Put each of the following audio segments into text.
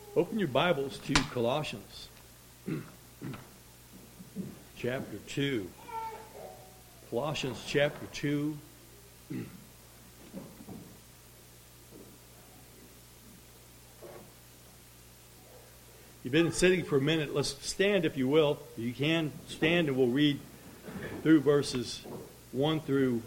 Open your Bibles to Colossians chapter 2. Colossians chapter 2. You've been sitting for a minute. Let's stand, if you will. You can stand, and we'll read through verses 1 through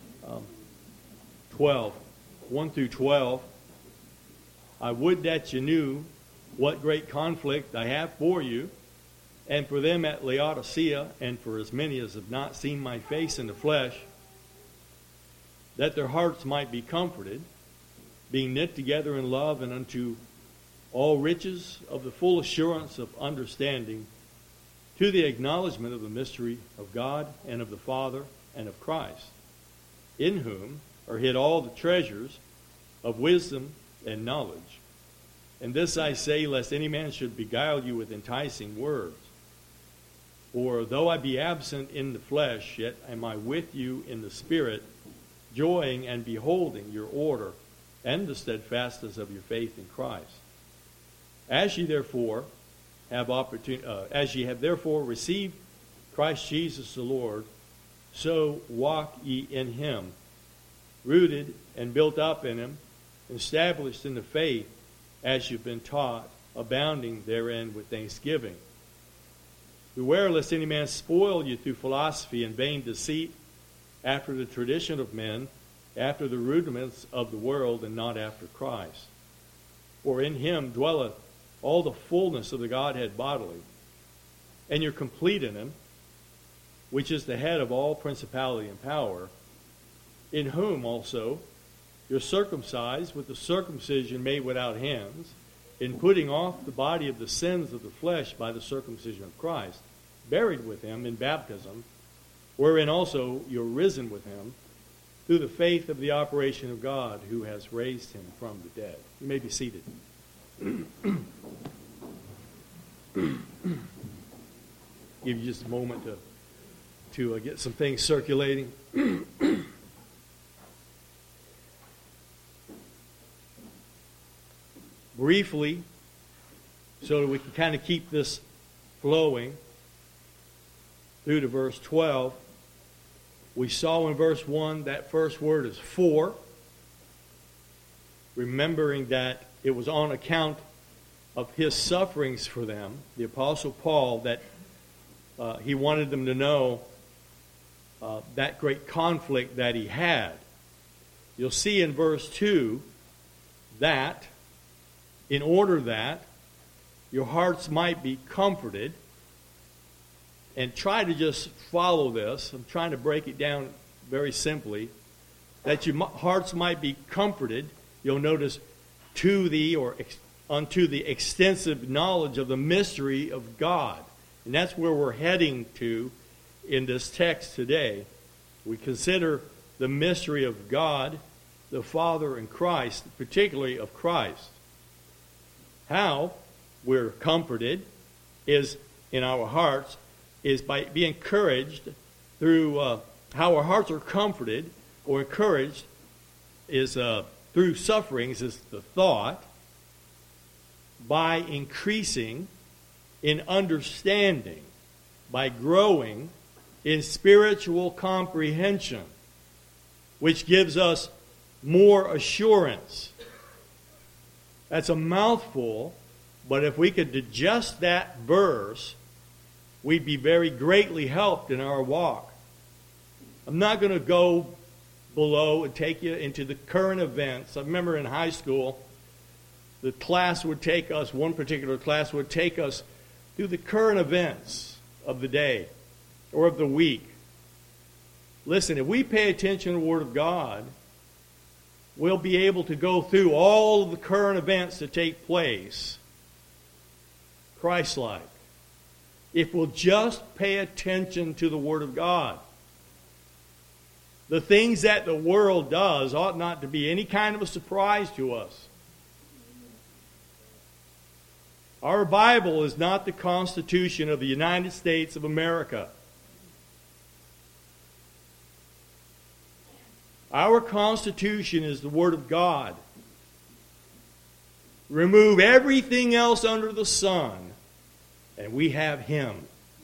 12. 1 through 12. I would that you knew what great conflict I have for you, and for them at Laodicea, and for as many as have not seen my face in the flesh, that their hearts might be comforted, being knit together in love, and unto all riches of the full assurance of understanding, to the acknowledgement of the mystery of God and of the Father and of Christ, in whom are hid all the treasures of wisdom and knowledge. And this I say, lest any man should beguile you with enticing words. For though I be absent in the flesh, yet am I with you in the Spirit, joying and beholding your order and the steadfastness of your faith in Christ. As ye have therefore received Christ Jesus the Lord, so walk ye in him, rooted and built up in him, established in the faith, as you've been taught, abounding therein with thanksgiving. Beware lest any man spoil you through philosophy and vain deceit, after the tradition of men, after the rudiments of the world, and not after Christ. For in him dwelleth all the fullness of the Godhead bodily, and you're complete in him, which is the head of all principality and power, in whom also you're circumcised with the circumcision made without hands, in putting off the body of the sins of the flesh by the circumcision of Christ, buried with him in baptism, wherein also you're risen with him, through the faith of the operation of God, who has raised him from the dead. You may be seated. Give you just a moment to get some things circulating. Briefly, so that we can kind of keep this flowing through to verse 12, we saw in verse 1 that first word is for, remembering that it was on account of his sufferings for them, the Apostle Paul, that he wanted them to know that great conflict that he had. You'll see in verse 2 that in order that your hearts might be comforted, and try to just follow this. I'm trying to break it down very simply. That your hearts might be comforted, you'll notice, to the or unto the extensive knowledge of the mystery of God. And that's where we're heading to in this text today. We consider the mystery of God, the Father, and Christ, particularly of Christ. How we're comforted is in our hearts is by being encouraged through how our hearts are comforted or encouraged is through sufferings is the thought, by increasing in understanding, by growing in spiritual comprehension, which gives us more assurance. That's a mouthful, but if we could digest that verse, we'd be very greatly helped in our walk. I'm not going to go below and take you into the current events. I remember in high school, the class would take us, one particular class would take us through the current events of the day or of the week. Listen, if we pay attention to the Word of God, we'll be able to go through all of the current events that take place Christ-like. If we'll just pay attention to the Word of God. The things that the world does ought not to be any kind of a surprise to us. Our Bible is not the Constitution of the United States of America. Our Constitution is the Word of God. Remove everything else under the sun, and we have Him.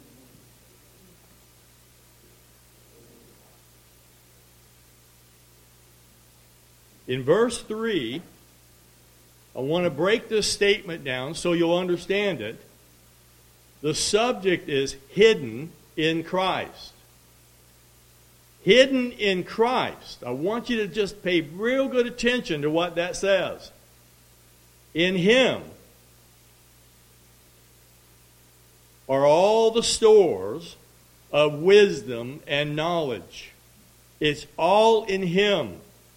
In verse 3, I want to break this statement down so you'll understand it. The subject is hidden in Christ. Hidden in Christ. I want you to just pay real good attention to what that says. In Him are all the stores of wisdom and knowledge. It's all in Him.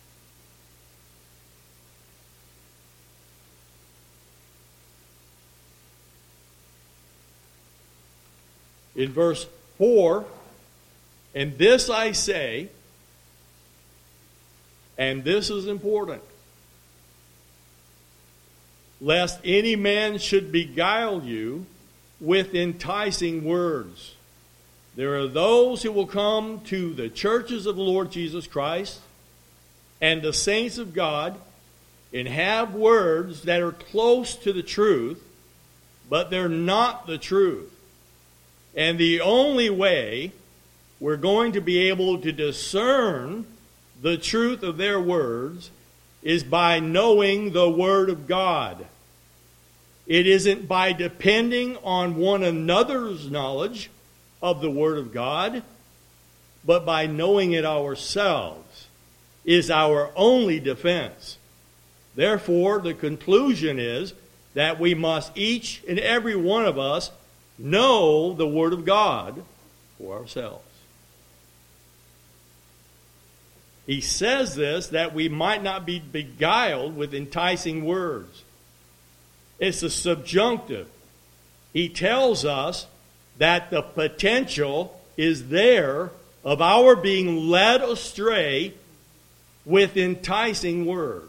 In verse 4, and this I say, and this is important, lest any man should beguile you with enticing words. There are those who will come to the churches of the Lord Jesus Christ and the saints of God and have words that are close to the truth, but they're not the truth. And the only way we're going to be able to discern the truth of their words is by knowing the Word of God. It isn't by depending on one another's knowledge of the Word of God, but by knowing it ourselves is our only defense. Therefore, the conclusion is that we must, each and every one of us, know the Word of God for ourselves. He says this that we might not be beguiled with enticing words. It's a subjunctive. He tells us that the potential is there of our being led astray with enticing words.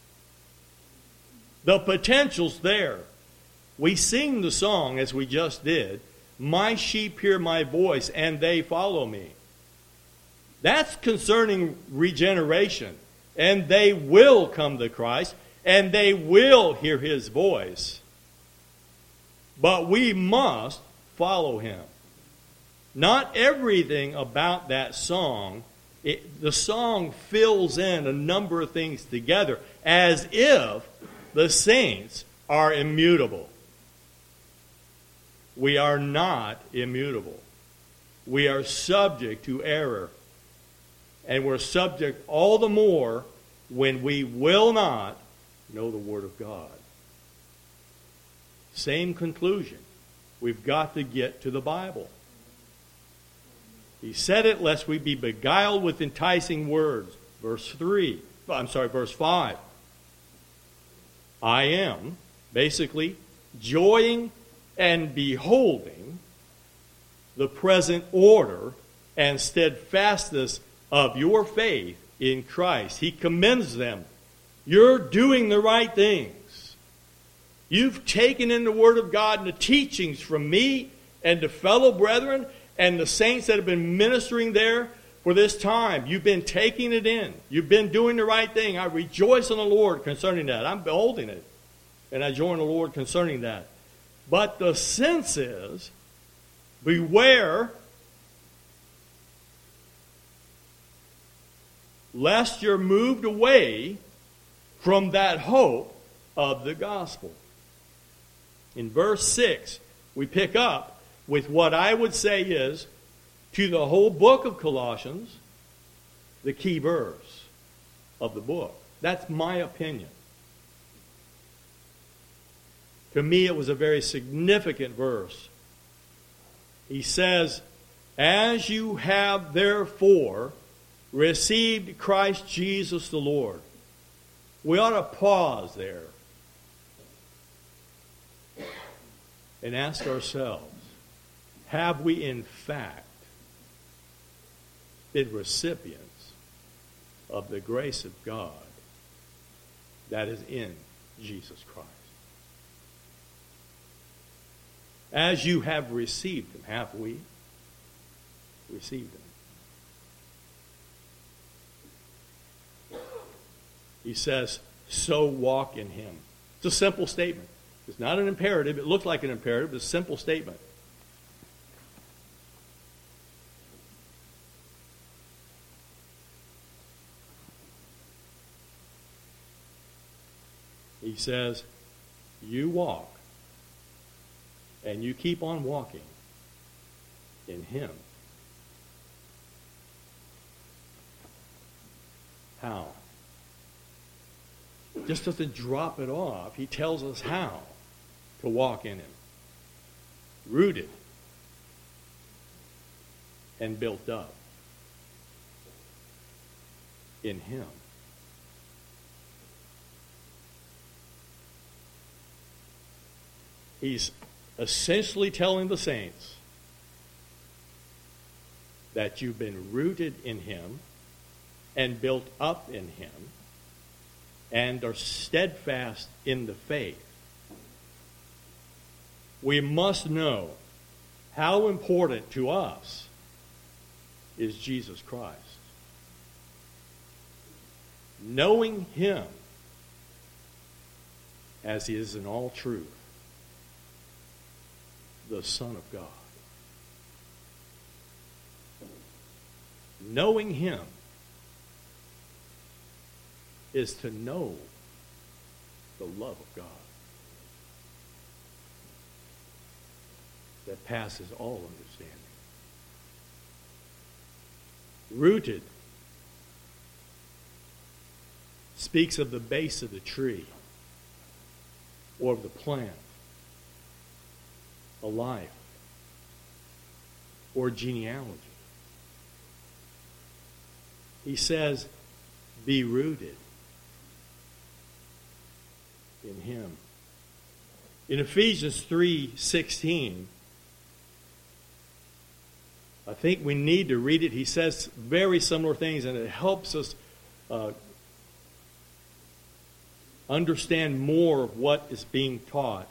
The potential's there. We sing the song, as we just did, "My sheep hear my voice, and they follow me." That's concerning regeneration. And they will come to Christ, and they will hear His voice. But we must follow Him. Not everything about that song, the song fills in a number of things together as if the saints are immutable. We are not immutable. We are subject to error. And we're subject all the more when we will not know the Word of God. Same conclusion. We've got to get to the Bible. He said it lest we be beguiled with enticing words. Verse 5. I am, basically, joying and beholding the present order and steadfastness of your faith in Christ. He commends them. You're doing the right things. You've taken in the Word of God and the teachings from me and the fellow brethren and the saints that have been ministering there for this time. You've been taking it in. You've been doing the right thing. I rejoice in the Lord concerning that. I'm beholding it. And I join the Lord concerning that. But the sense is, beware lest you're moved away from that hope of the gospel. In verse 6, we pick up with what I would say is, to the whole book of Colossians, the key verse of the book. That's my opinion. To me, it was a very significant verse. He says, as you have therefore received Christ Jesus the Lord. We ought to pause there and ask ourselves, have we in fact been recipients of the grace of God that is in Jesus Christ? As you have received Him, have we received Him? He says, so walk in Him. It's a simple statement. It's not an imperative. It looks like an imperative, but it's a simple statement. He says, you walk, and you keep on walking in Him. How? Just doesn't drop it off. He tells us how to walk in Him. Rooted and built up in Him. He's essentially telling the saints that you've been rooted in Him and built up in Him and are steadfast in the faith. We must know how important to us is Jesus Christ. Knowing Him as He is in all truth, the Son of God. Knowing Him is to know the love of God that passes all understanding. Rooted speaks of the base of the tree or of the plant, a life, or genealogy. He says, be rooted in Him. In Ephesians 3:16, I think we need to read it. He says very similar things, and it helps us understand more of what is being taught.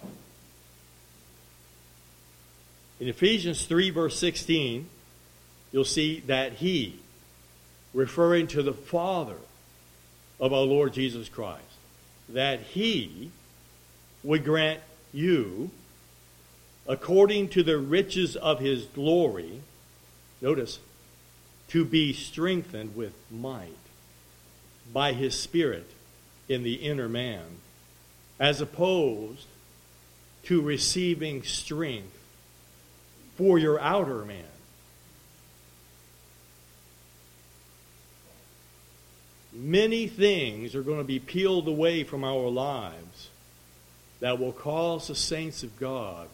In Ephesians 3, verse 16, you'll see that He, referring to the Father of our Lord Jesus Christ, that He would grant you, according to the riches of His glory, notice, to be strengthened with might by His Spirit in the inner man, as opposed to receiving strength for your outer man. Many things are going to be peeled away from our lives that will cause the saints of God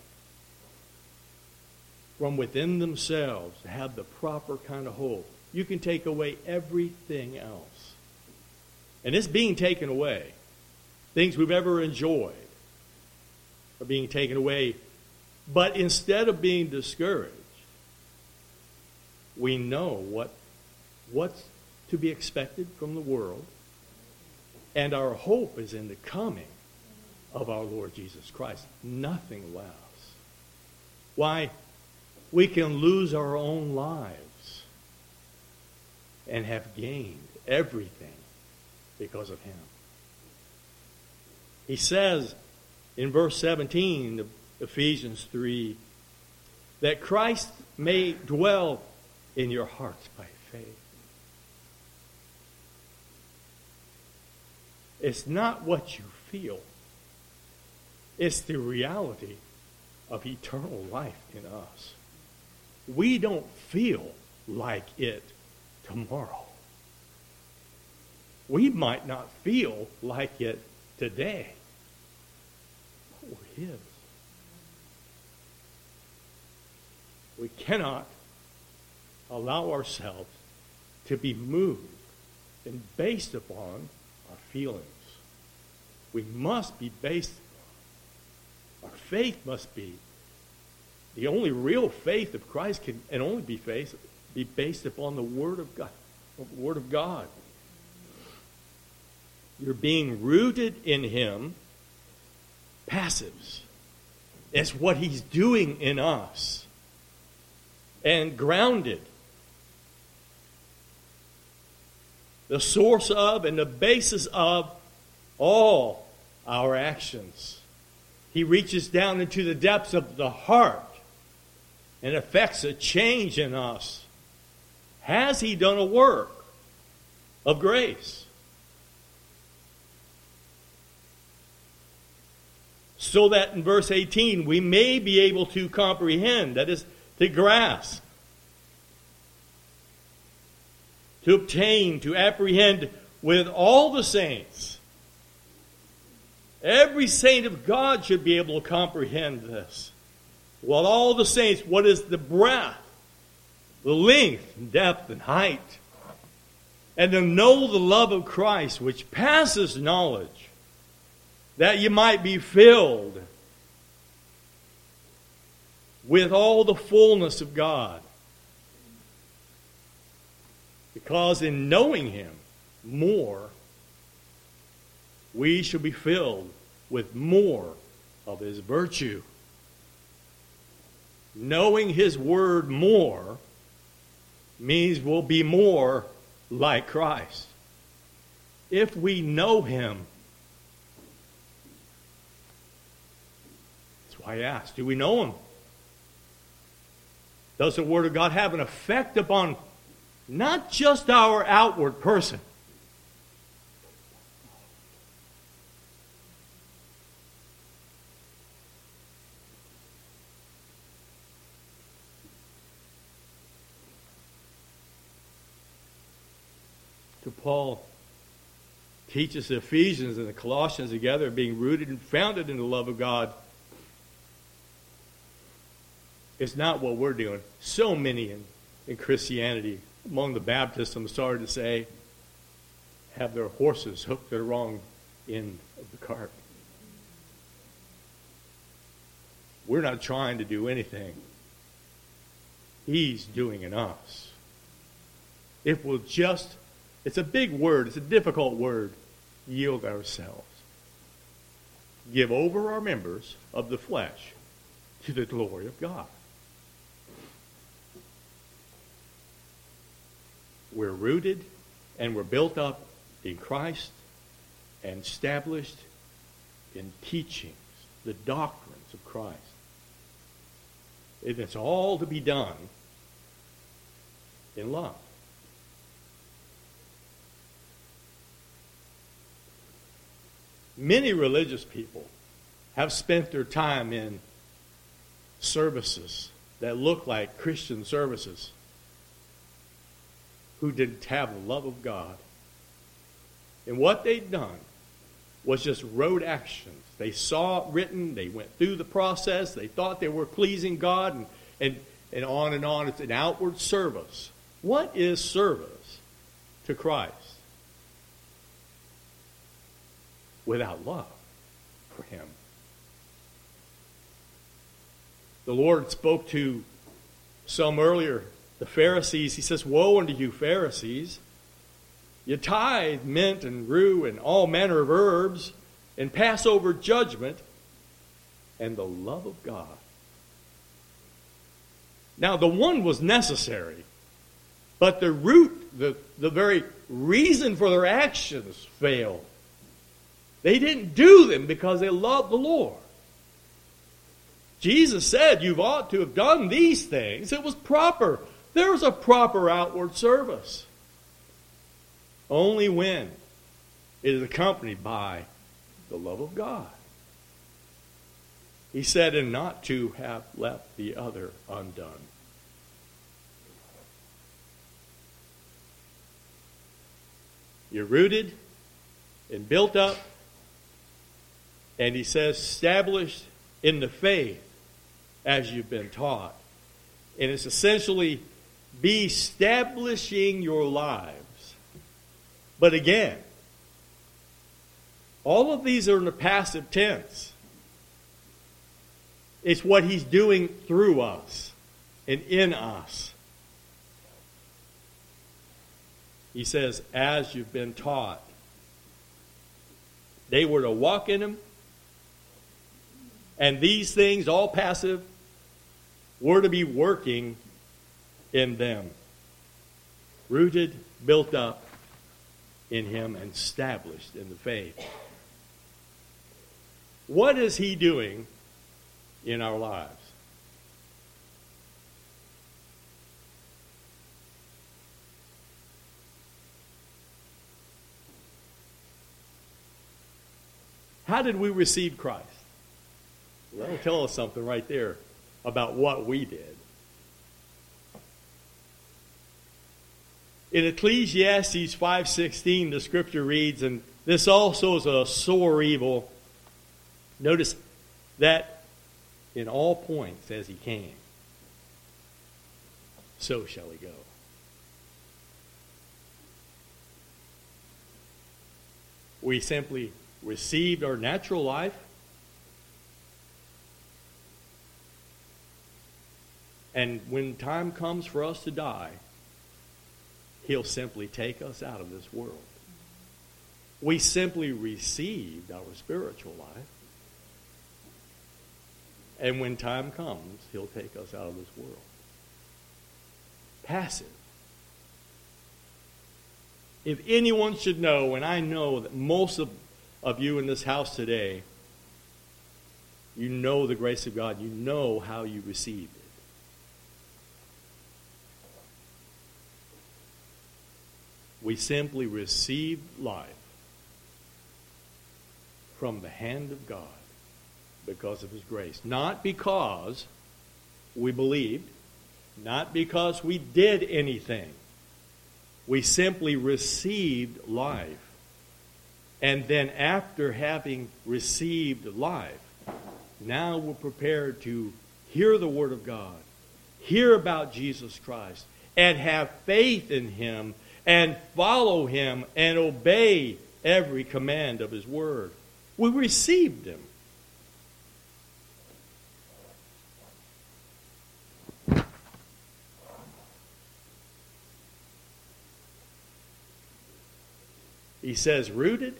from within themselves to have the proper kind of hope. You can take away everything else. And it's being taken away. Things we've ever enjoyed are being taken away. But instead of being discouraged, we know what's to be expected from the world. And our hope is in the coming of our Lord Jesus Christ. Nothing less. Why? We can lose our own lives and have gained everything because of Him. He says in verse 17 of Ephesians 3 that Christ may dwell in your hearts by faith. It's not what you feel. It's the reality of eternal life in us. We don't feel like it tomorrow. We might not feel like it today. But we're His. We cannot allow ourselves to be moved and based upon our feelings. We must be based, our faith must be, the only real faith of Christ can and only be based upon the Word of God. The Word of God. You're being rooted in Him. Passives. It's what He's doing in us. And grounded. The source of and the basis of all our actions. He reaches down into the depths of the heart and affects a change in us. Has He done a work of grace? So that in verse 18 we may be able to comprehend, that is, to grasp, to obtain, to apprehend with all the saints. Every saint of God should be able to comprehend this. Well, all the saints, what is the breadth, the length, depth, and height? And to know the love of Christ, which passes knowledge, that you might be filled with all the fullness of God. Because in knowing Him more, we shall be filled with more of His virtue. Knowing His Word more means we'll be more like Christ. If we know Him. That's why I asked, do we know Him? Does the Word of God have an effect upon not just our outward person, to Paul teaches the Ephesians and the Colossians together being rooted and founded in the love of God. It's not what we're doing. So many in Christianity, among the Baptists, I'm sorry to say, have their horses hooked to the wrong end of the cart. We're not trying to do anything. He's doing in us. If we'll just, it's a big word, it's a difficult word, yield ourselves. Give over our members of the flesh to the glory of God. We're rooted and we're built up in Christ and established in teachings, the doctrines of Christ. It's all to be done in love. Many religious people have spent their time in services that look like Christian services who didn't have the love of God. And what they'd done was just rote actions. They saw it written, they went through the process, they thought they were pleasing God, and on and on. It's an outward service. What is service to Christ without love for Him? The Lord spoke to some earlier, the Pharisees. He says, "Woe unto you, Pharisees! You tithe mint and rue and all manner of herbs, and pass over judgment and the love of God." Now, the one was necessary, but the root, the very reason for their actions failed. They didn't do them because they loved the Lord. Jesus said, "You ought to have done these things." It was proper. There was a proper outward service. Only when it is accompanied by the love of God. He said, "And not to have left the other undone." You're rooted and built up, and he says, established in the faith as you've been taught. And it's essentially be establishing your lives. But again, all of these are in the passive tense. It's what He's doing through us and in us. He says, as you've been taught. They were to walk in Him. And these things, all passive, were to be working in them. Rooted, built up in Him, and established in the faith. What is He doing in our lives? How did we receive Christ? Well, that'll tell us something right there about what we did. In Ecclesiastes 5:16, the scripture reads, and this also is a sore evil. Notice that in all points as he came, so shall he go. We simply received our natural life, and when time comes for us to die, He'll simply take us out of this world. We simply received our spiritual life, and when time comes, He'll take us out of this world. Passive. If anyone should know, and I know that most of you in this house today, you know the grace of God. You know how you received it. We simply received life from the hand of God because of His grace. Not because we believed, not because we did anything. We simply received life. And then after having received life, now we're prepared to hear the Word of God, hear about Jesus Christ, and have faith in Him, and follow Him, and obey every command of His Word. We received Him. He says, rooted,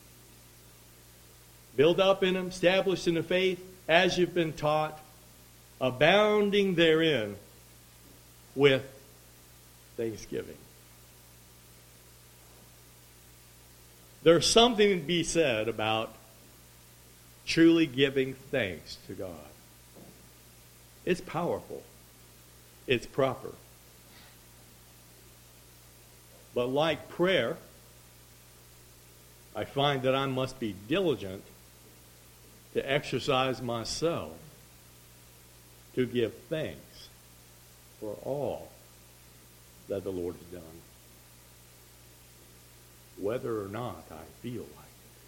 built up in Him, established in the faith, as you've been taught, abounding therein with thanksgiving. There's something to be said about truly giving thanks to God. It's powerful. It's proper. But like prayer, I find that I must be diligent to exercise myself to give thanks for all that the Lord has done, whether or not I feel like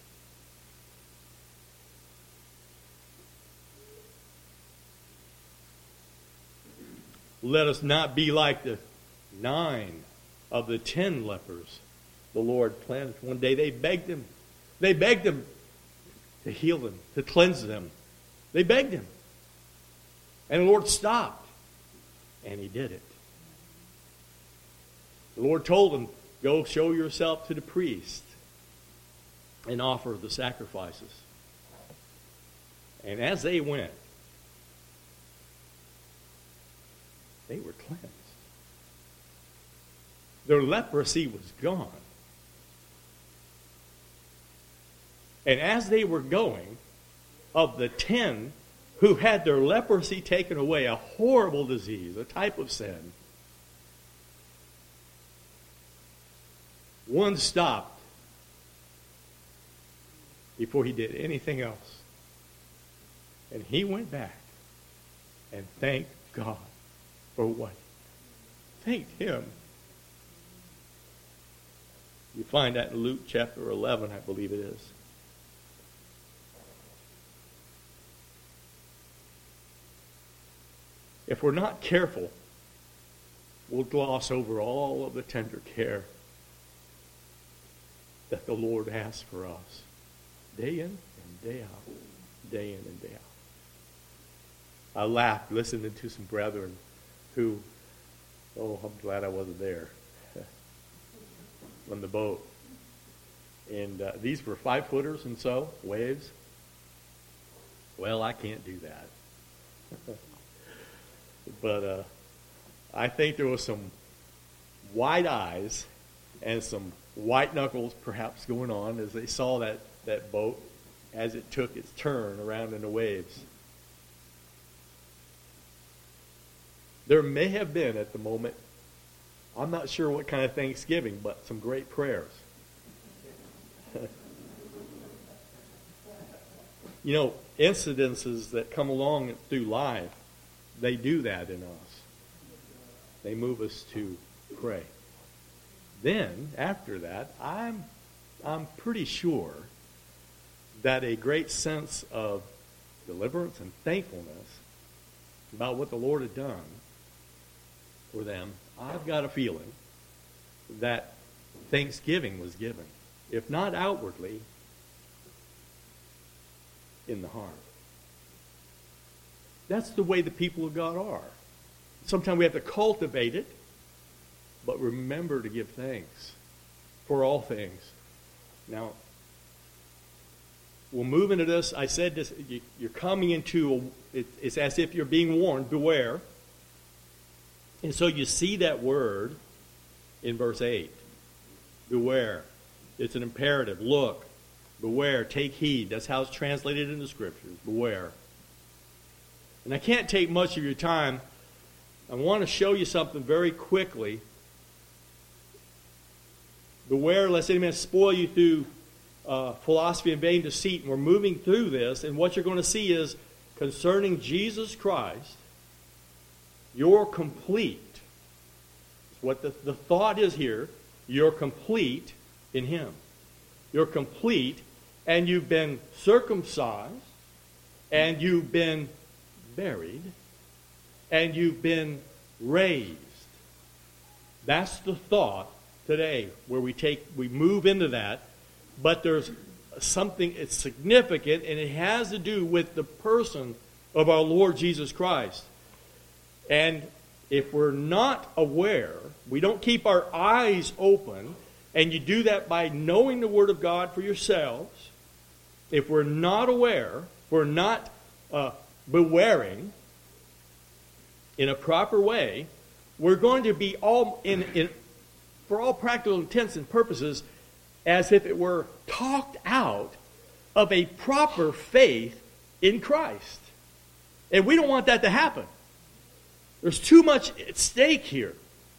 it. Let us not be like the 9 of the 10 lepers the Lord planted. One day they begged Him. They begged Him to heal them, to cleanse them. They begged Him. And the Lord stopped. And He did it. The Lord told them, go show yourself to the priest and offer the sacrifices. And as they went, they were cleansed. Their leprosy was gone. And as they were going, of the 10 who had their leprosy taken away, a horrible disease, a type of sin, one stopped before he did anything else. And he went back and thanked God for what? Thanked Him. You find that in Luke chapter 11, I believe it is. If we're not careful, we'll gloss over all of the tender care that the Lord has for us, day in and day out, day in and day out. I laughed listening to some brethren who, I'm glad I wasn't there, on the boat. And these were 5-footers and so, waves. Well, I can't do that. But I think there was some wide eyes and some white knuckles perhaps going on as they saw that boat as it took its turn around in the waves. There may have been at the moment, I'm not sure what kind of thanksgiving, but some great prayers. You know, incidences that come along through life, they do that in us. They move us to pray. Then, after that, I'm pretty sure that a great sense of deliverance and thankfulness about what the Lord had done for them, I've got a feeling that thanksgiving was given, if not outwardly, in the heart. That's the way the people of God are. Sometimes we have to cultivate it, but remember to give thanks for all things. Now, we'll move into this. I said this, you're coming into, it's as if you're being warned, beware. And so you see that word in verse 8. Beware. It's an imperative. Look. Beware. Take heed. That's how it's translated in the Scriptures. Beware. And I can't take much of your time. I want to show you something very quickly. Beware lest any man spoil you through philosophy and vain deceit. And we're moving through this. And what you're going to see is concerning Jesus Christ, you're complete. What the thought is here, you're complete in Him. You're complete, and you've been circumcised, and you've been buried, and you've been raised. That's the thought today, where we move into that, but there's something it's significant, and it has to do with the person of our Lord Jesus Christ. And if we're not aware, we don't keep our eyes open, and you do that by knowing the Word of God for yourselves. If we're not aware, we're not bewaring in a proper way, we're going to be all for all practical intents and purposes, as if it were talked out of a proper faith in Christ. And we don't want that to happen. There's too much at stake here.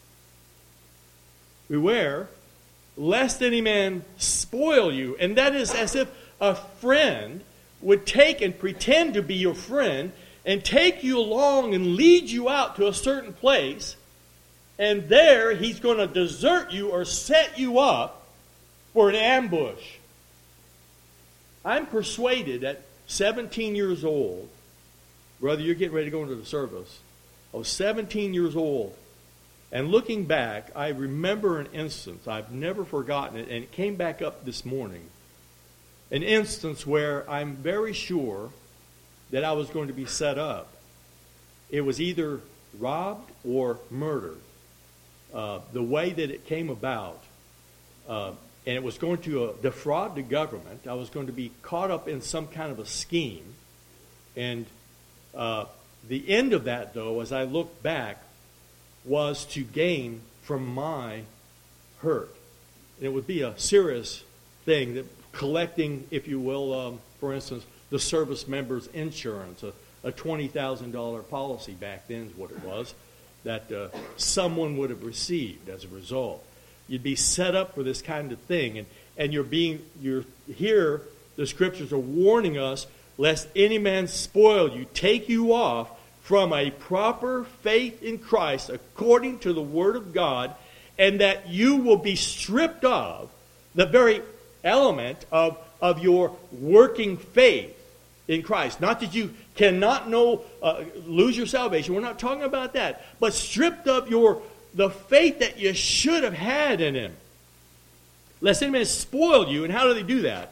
Beware, lest any man spoil you. And that is as if a friend would take and pretend to be your friend and take you along and lead you out to a certain place, and there he's going to desert you or set you up for an ambush. I'm persuaded at 17 years old, brother, you're getting ready to go into the service. I was 17 years old, and looking back, I remember an instance. I've never forgotten it, and it came back up this morning. An instance where I'm very sure that I was going to be set up. It was either robbed or murdered. The way that it came about, and it was going to defraud the government. I was going to be caught up in some kind of a scheme, and the end of that, though, as I look back, was to gain from my hurt. And it would be a serious thing, that collecting, if you will, for instance, the service member's insurance, a $20,000 policy back then is what it was, that someone would have received as a result. You'd be set up for this kind of thing, and you're here, the Scriptures are warning us, lest any man spoil you, take you off from a proper faith in Christ according to the Word of God, and that you will be stripped of the very element of your working faith in Christ. Not that you cannot lose your salvation. We're not talking about that. But stripped of the faith that you should have had in Him. Lest any man spoil you. And how do they do that?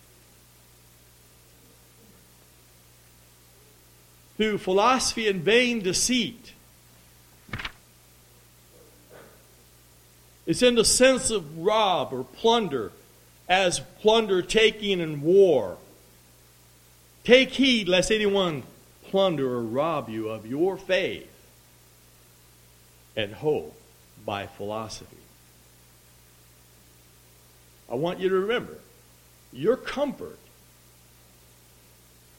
Through philosophy and vain deceit. It's in the sense of rob or plunder, as plunder taking in war. Take heed lest anyone plunder or rob you of your faith and hope by philosophy. I want you to remember, your comfort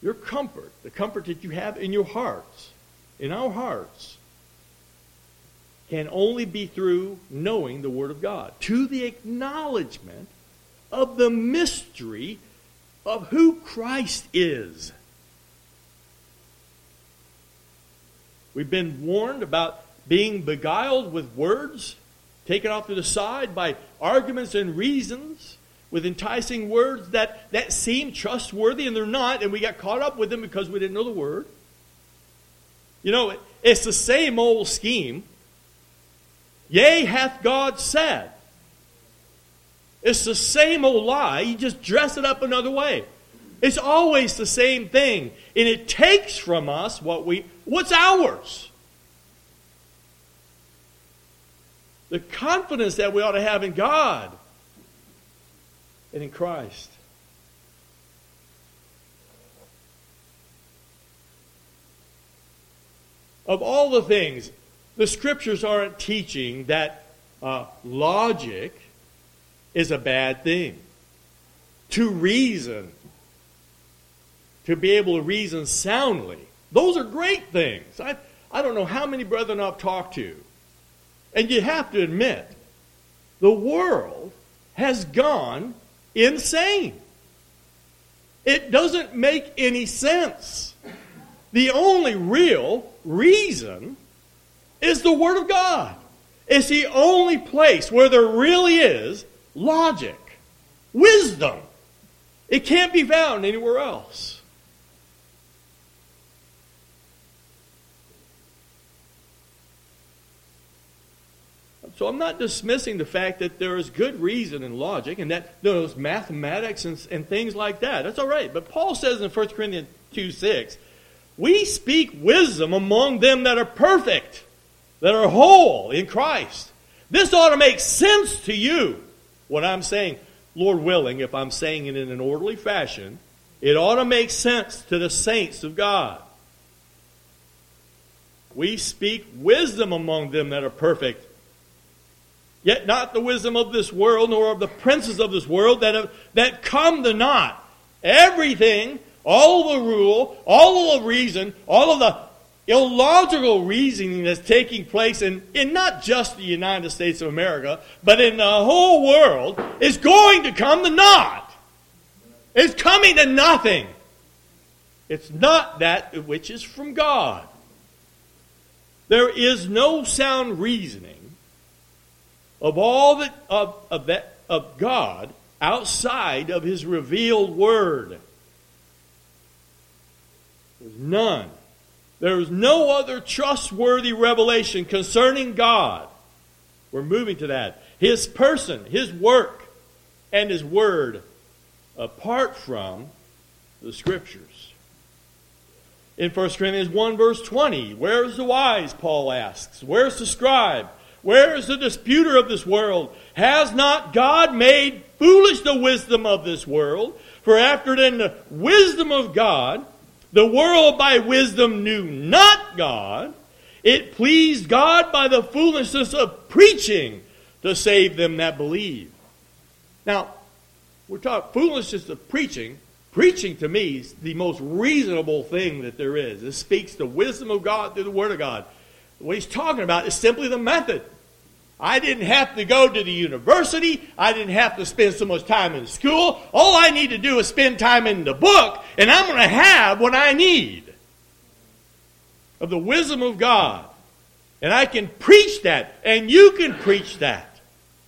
your comfort, the comfort that you have in your hearts, in our hearts, can only be through knowing the Word of God, to the acknowledgement of the mystery of who Christ is. We've been warned about being beguiled with words, taken off to the side by arguments and reasons, with enticing words that seem trustworthy and they're not, and we got caught up with them because we didn't know the Word. You know, it's the same old scheme. Yea, hath God said. It's the same old lie. You just dress it up another way. It's always the same thing. And it takes from us what's ours. The confidence that we ought to have in God and in Christ. Of all the things, the Scriptures aren't teaching that logic is a bad thing. To reason, to be able to reason soundly, those are great things. I don't know how many brethren I've talked to. And you have to admit, the world has gone insane. It doesn't make any sense. The only real reason is the Word of God. It's the only place where there really is logic, wisdom. It can't be found anywhere else. So I'm not dismissing the fact that there is good reason in logic and that there's mathematics and things like that. That's all right. But Paul says in 1 Corinthians 2:6, we speak wisdom among them that are perfect, that are whole in Christ. This ought to make sense to you. What I'm saying, Lord willing, if I'm saying it in an orderly fashion, it ought to make sense to the saints of God. We speak wisdom among them that are perfect, yet not the wisdom of this world, nor of the princes of this world that come to naught. Everything, all of the rule, all of the reason, all of the illogical reasoning that's taking place in not just the United States of America, but in the whole world, is going to come to naught. It's coming to nothing. It's not that which is from God. There is no sound reasoning of all that of God outside of His revealed Word. There's none. There is no other trustworthy revelation concerning God. We're moving to that. His person, His work, and His Word apart from the Scriptures. In 1 Corinthians 1 verse 20, where is the wise, Paul asks? Where's the scribe? Where is the disputer of this world? Has not God made foolish the wisdom of this world? For after then the wisdom of God, the world by wisdom knew not God. It pleased God by the foolishness of preaching to save them that believe. Now, we're talking foolishness of preaching. Preaching to me is the most reasonable thing that there is. It speaks the wisdom of God through the Word of God. What he's talking about is simply the method. I didn't have to go to the university. I didn't have to spend so much time in school. All I need to do is spend time in the book, and I'm going to have what I need of the wisdom of God. And I can preach that, and you can preach that.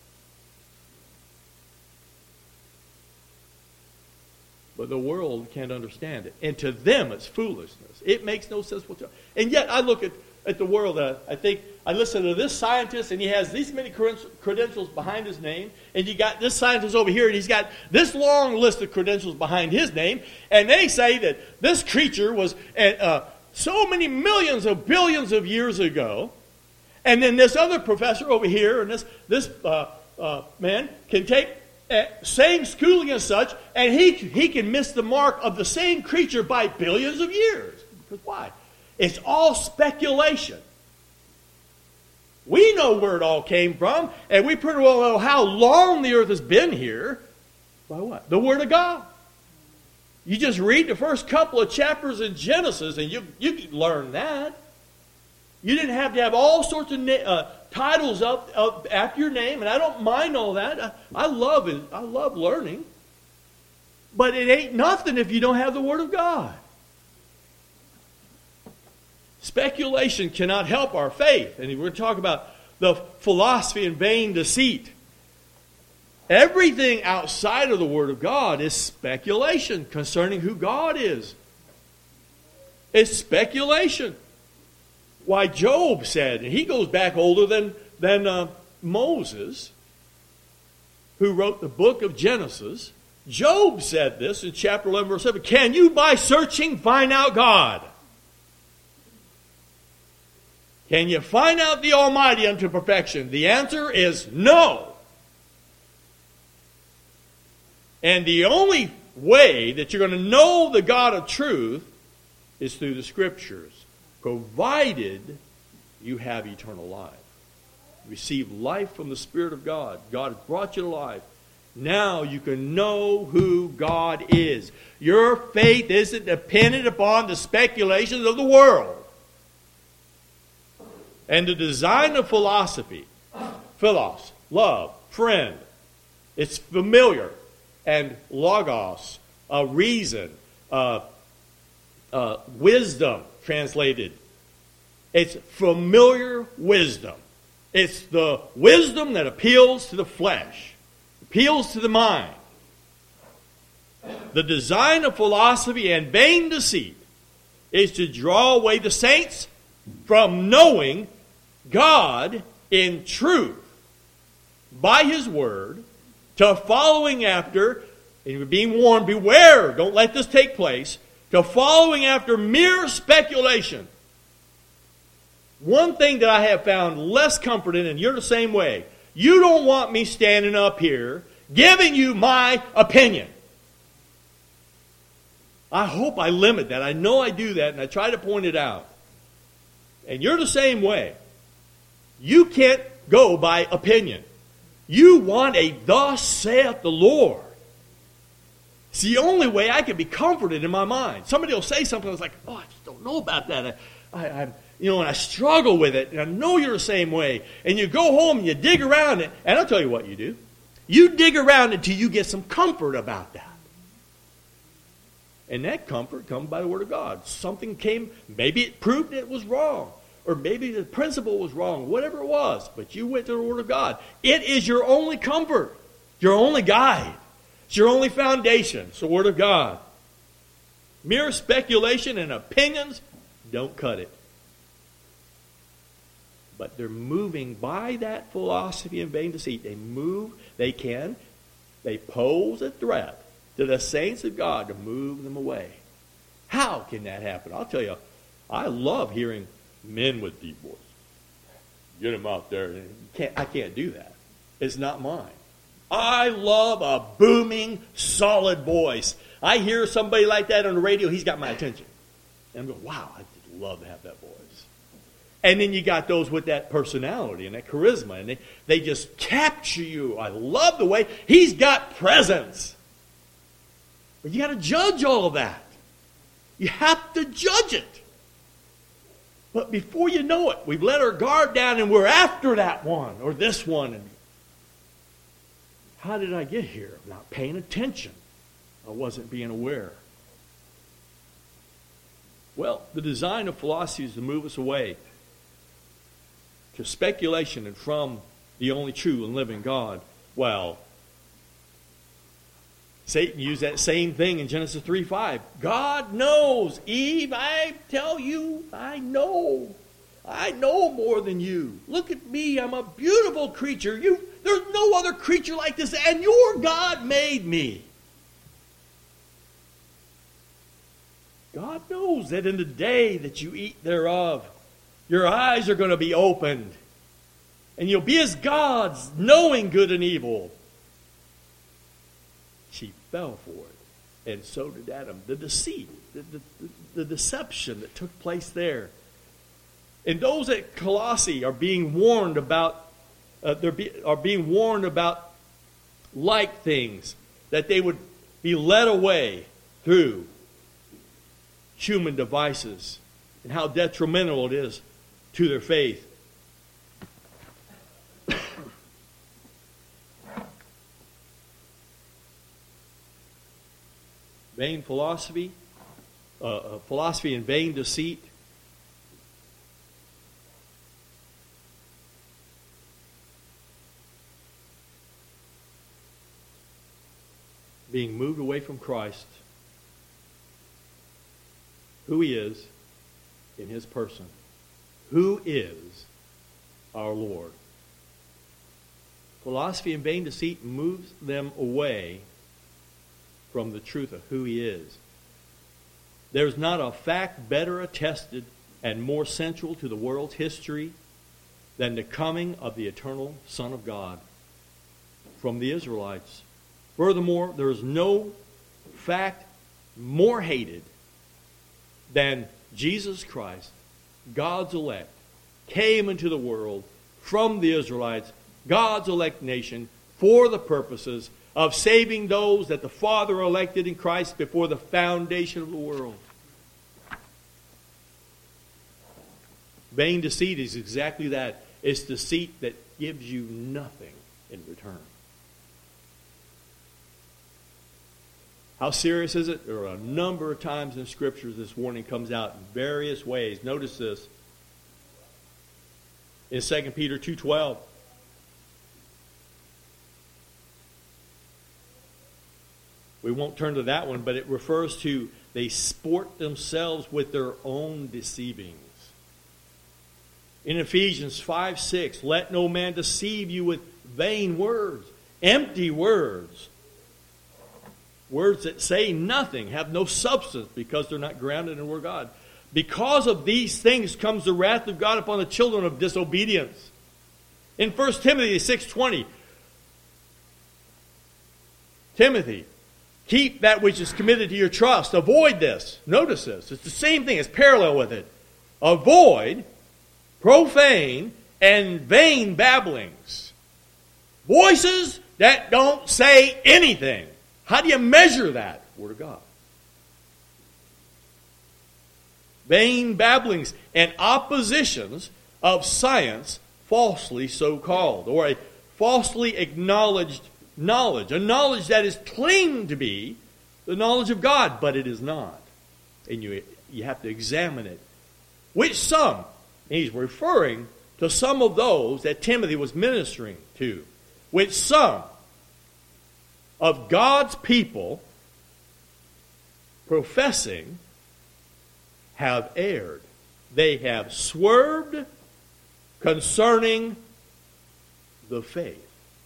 But the world can't understand it. And to them, it's foolishness. It makes no sense whatsoever. And yet, I look at the world, I listen to this scientist, and he has these many credentials behind his name, and you got this scientist over here, and he's got this long list of credentials behind his name, and they say that this creature was so many millions of billions of years ago, and then this other professor over here, and this man can take same schooling and such, and he can miss the mark of the same creature by billions of years. Because why? It's all speculation. We know where it all came from, and we pretty well know how long the earth has been here. By what? The Word of God. You just read the first couple of chapters in Genesis and you can learn that. You didn't have to have all sorts of titles up after your name, and I don't mind all that. I love it. I love learning. But it ain't nothing if you don't have the Word of God. Speculation cannot help our faith. And we're going to talk about the philosophy and vain deceit. Everything outside of the Word of God is speculation concerning who God is. It's speculation. Why, Job said, and he goes back older than Moses, who wrote the book of Genesis. Job said this in chapter 11, verse 7. Can you by searching find out God? Can you find out the Almighty unto perfection? The answer is no. And the only way that you're going to know the God of truth is through the Scriptures, provided you have eternal life. Receive life from the Spirit of God. God has brought you to life. Now you can know who God is. Your faith isn't dependent upon the speculations of the world. And the design of philosophy, philos, love, friend, it's familiar, and logos, reason, wisdom, translated. It's familiar wisdom. It's the wisdom that appeals to the flesh, appeals to the mind. The design of philosophy and vain deceit is to draw away the saints from knowing God in truth by His Word, to following after, and you're being warned, beware, don't let this take place, to following after mere speculation. One thing that I have found less comfort in, and you're the same way, you don't want me standing up here giving you my opinion. I hope I limit that. I know I do that, and I try to point it out. And you're the same way. You can't go by opinion. You want a thus saith the Lord. It's the only way I can be comforted in my mind. Somebody will say something that's like, oh, I just don't know about that. And I struggle with it. And I know you're the same way. And you go home and you dig around it. And I'll tell you what you do. You dig around until you get some comfort about that. And that comfort comes by the Word of God. Something came, maybe it proved it was wrong. Or maybe the principle was wrong, whatever it was. But you went to the Word of God. It is your only comfort, your only guide. It's your only foundation. It's the Word of God. Mere speculation and opinions don't cut it. But they're moving by that philosophy and vain deceit. They pose a threat to the saints of God to move them away. How can that happen? I'll tell you, I love hearing men with deep voice. Get them out there. I can't do that. It's not mine. I love a booming, solid voice. I hear somebody like that on the radio, he's got my attention. And I'm going, wow, I just love to have that voice. And then you got those with that personality and that charisma, and they just capture you. I love the way he's got presence. But you got to judge all of that. You have to judge it. But before you know it, we've let our guard down and we're after that one or this one. And how did I get here? I'm not paying attention. I wasn't being aware. Well, the design of philosophy is to move us away to speculation and from the only true and living God. Well, Satan used that same thing in Genesis 3:5. God knows. Eve, I tell you, I know. I know more than you. Look at me. I'm a beautiful creature. There's no other creature like this, and your God made me. God knows that in the day that you eat thereof, your eyes are going to be opened. And you'll be as gods, knowing good and evil. She fell for it. And so did Adam. The deceit, the deception that took place there. And those at Colossae are being warned about, being warned about like things, that they would be led away through human devices and how detrimental it is to their faith. Vain philosophy, philosophy and vain deceit. Being moved away from Christ, who He is in His person, who is our Lord. Philosophy and vain deceit moves them away from the truth of who He is. There's not a fact better attested and more central to the world's history than the coming of the eternal Son of God from the Israelites. Furthermore, there is no fact more hated than Jesus Christ, God's elect, came into the world from the Israelites, God's elect nation, for the purposes of saving those that the Father elected in Christ before the foundation of the world. Vain deceit is exactly that. It's deceit that gives you nothing in return. How serious is it? There are a number of times in Scriptures this warning comes out in various ways. Notice this. In 2 Peter 2:12. We won't turn to that one, but it refers to they sport themselves with their own deceivings. In Ephesians 5:6, let no man deceive you with vain words, empty words. Words that say nothing, have no substance because they're not grounded in the Word of God. Because of these things comes the wrath of God upon the children of disobedience. In 1 Timothy 6:20, Timothy, keep that which is committed to your trust. Avoid this. Notice this. It's the same thing. It's parallel with it. Avoid profane and vain babblings. Voices that don't say anything. How do you measure that? Word of God. Vain babblings and oppositions of science, falsely so called, or a falsely acknowledged knowledge. A knowledge that is claimed to be the knowledge of God, but it is not. And you have to examine it. Which some, and he's referring to some of those that Timothy was ministering to. Which some of God's people professing have erred. They have swerved concerning the faith.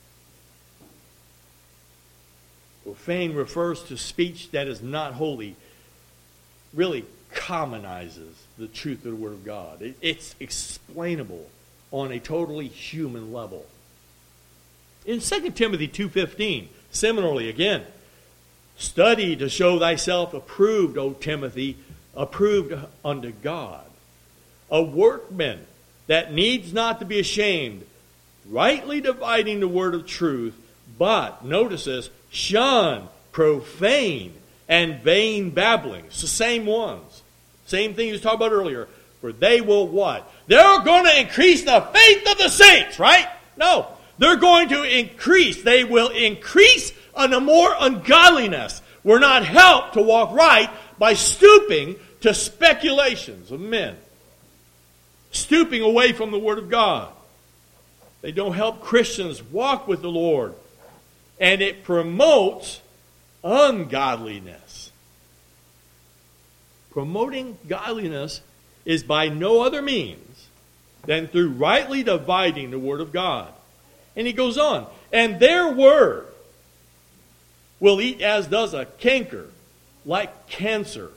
Profane refers to speech that is not holy, really commonizes the truth of the Word of God. It's explainable on a totally human level. In 2 Timothy 2:15, similarly again, study to show thyself approved, O Timothy, approved unto God, a workman that needs not to be ashamed, rightly dividing the word of truth, but, notice this, shun profane and vain babblings. The same ones. Same thing he was talking about earlier. For they will what? They're going to increase the faith of the saints, right? No. They're going to increase. They will increase on a more ungodliness. We're not helped to walk right by stooping to speculations of men. Stooping away from the Word of God. They don't help Christians walk with the Lord. And it promotes ungodliness. Promoting godliness is by no other means than through rightly dividing the Word of God. And he goes on, and their word will eat as does a canker, like cancer,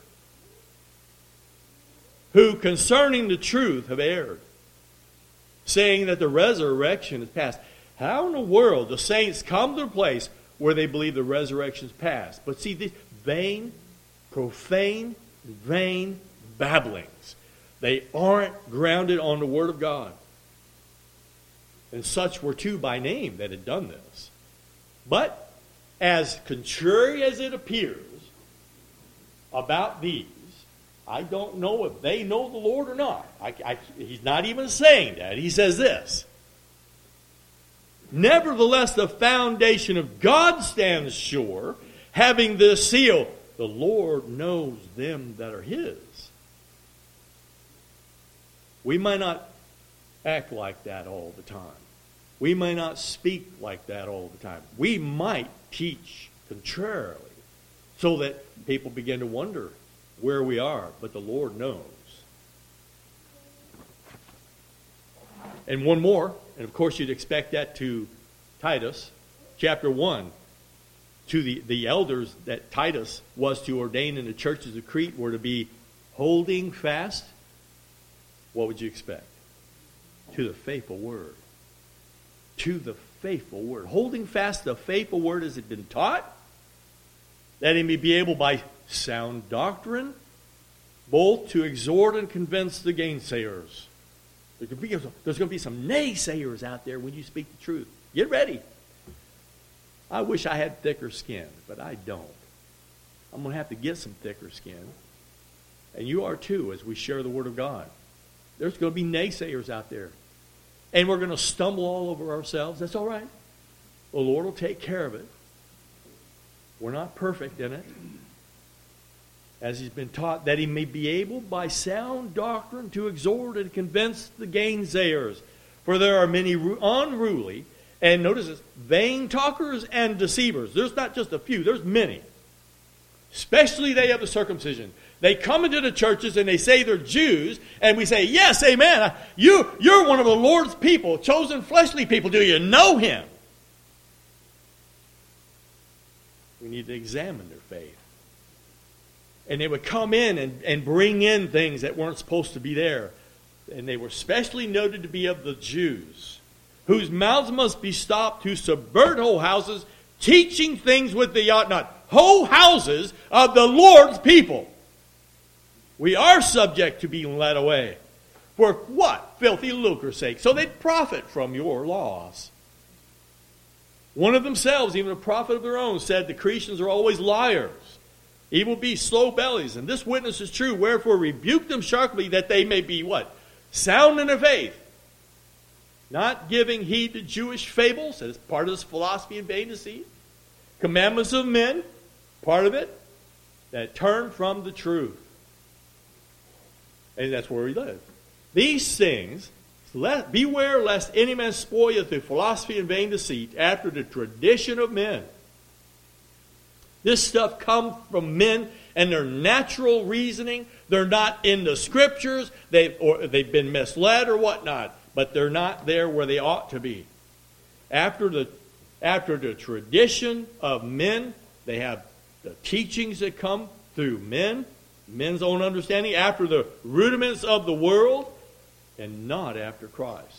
who concerning the truth have erred, saying that the resurrection is past. How in the world do saints come to a place where they believe the resurrection is past? But see, these vain, profane, vain babblings. They aren't grounded on the Word of God. And such were two by name that had done this. But, as contrary as it appears, about these, I don't know if they know the Lord or not. He's not even saying that. He says this. Nevertheless, the foundation of God stands sure, having this seal. The Lord knows them that are His. We might not act like that all the time. We may not speak like that all the time. We might teach contrarily so that people begin to wonder where we are, but the Lord knows. And one more, and of course you'd expect that to Titus, chapter 1, to the elders that Titus was to ordain in the churches of Crete were to be holding fast. What would you expect? To the faithful word. To the faithful word. Holding fast the faithful word as it had been taught, that he may be able by sound doctrine both to exhort and convince the gainsayers. There's going to be some naysayers out there when you speak the truth. Get ready. I wish I had thicker skin, but I don't. I'm going to have to get some thicker skin. And you are too as we share the Word of God. There's going to be naysayers out there. And we're going to stumble all over ourselves. That's all right. The Lord will take care of it. We're not perfect in it. As he's been taught, that he may be able by sound doctrine to exhort and convince the gainsayers. For there are many unruly, and notice this, vain talkers and deceivers. There's not just a few, there's many. Especially they of the circumcision. They come into the churches and they say they're Jews, and we say, yes, amen. You're one of the Lord's people, chosen fleshly people. Do you know him? We need to examine their faith. And they would come in and bring in things that weren't supposed to be there. And they were specially noted to be of the Jews, whose mouths must be stopped, who subvert whole houses, teaching things which they ought not. Whole houses of the Lord's people. We are subject to being led away. For what? Filthy lucre's sake. So they profit from your laws. One of themselves, even a prophet of their own, said the Cretans are always liars. Evil be slow bellies. And this witness is true. Wherefore rebuke them sharply that they may be what? Sound in their faith. Not giving heed to Jewish fables. That is part of this philosophy and vain deceit. Commandments of men. Part of it. That turn from the truth. And that's where we live. These things, beware lest any man spoil you through philosophy and vain deceit after the tradition of men. This stuff comes from men and their natural reasoning. They're not in the scriptures. They've been misled or whatnot. But they're not there where they ought to be. After the tradition of men, they have the teachings that come through men's own understanding, after the rudiments of the world, and not after Christ.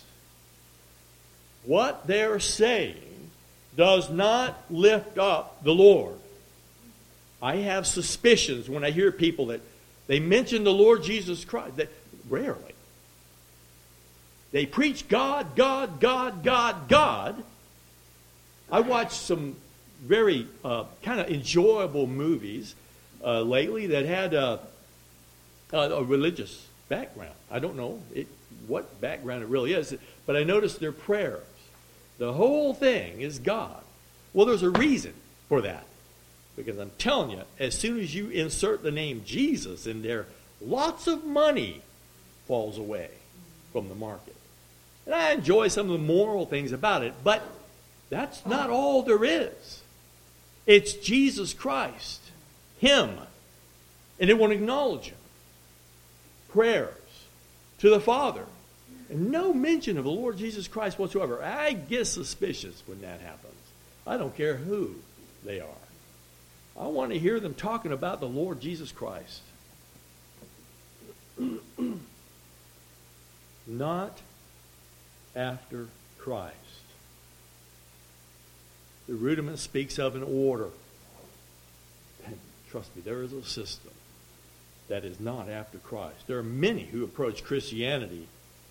What they're saying does not lift up the Lord. I have suspicions when I hear people that they mention the Lord Jesus Christ. That rarely. They preach God, God, God, God, God. I watched some very kind of enjoyable movies lately that had a religious background. I don't know what background it really is, but I noticed their prayers. The whole thing is God. Well, there's a reason for that. Because I'm telling you, as soon as you insert the name Jesus in there, lots of money falls away from the market. And I enjoy some of the moral things about it, but that's not all there is. It's Jesus Christ, Him. And they won't acknowledge Him. Prayers to the Father. And no mention of the Lord Jesus Christ whatsoever. I get suspicious when that happens. I don't care who they are. I want to hear them talking about the Lord Jesus Christ. Not after Christ. The rudiment speaks of an order. And trust me, there is a system that is not after Christ. There are many who approach Christianity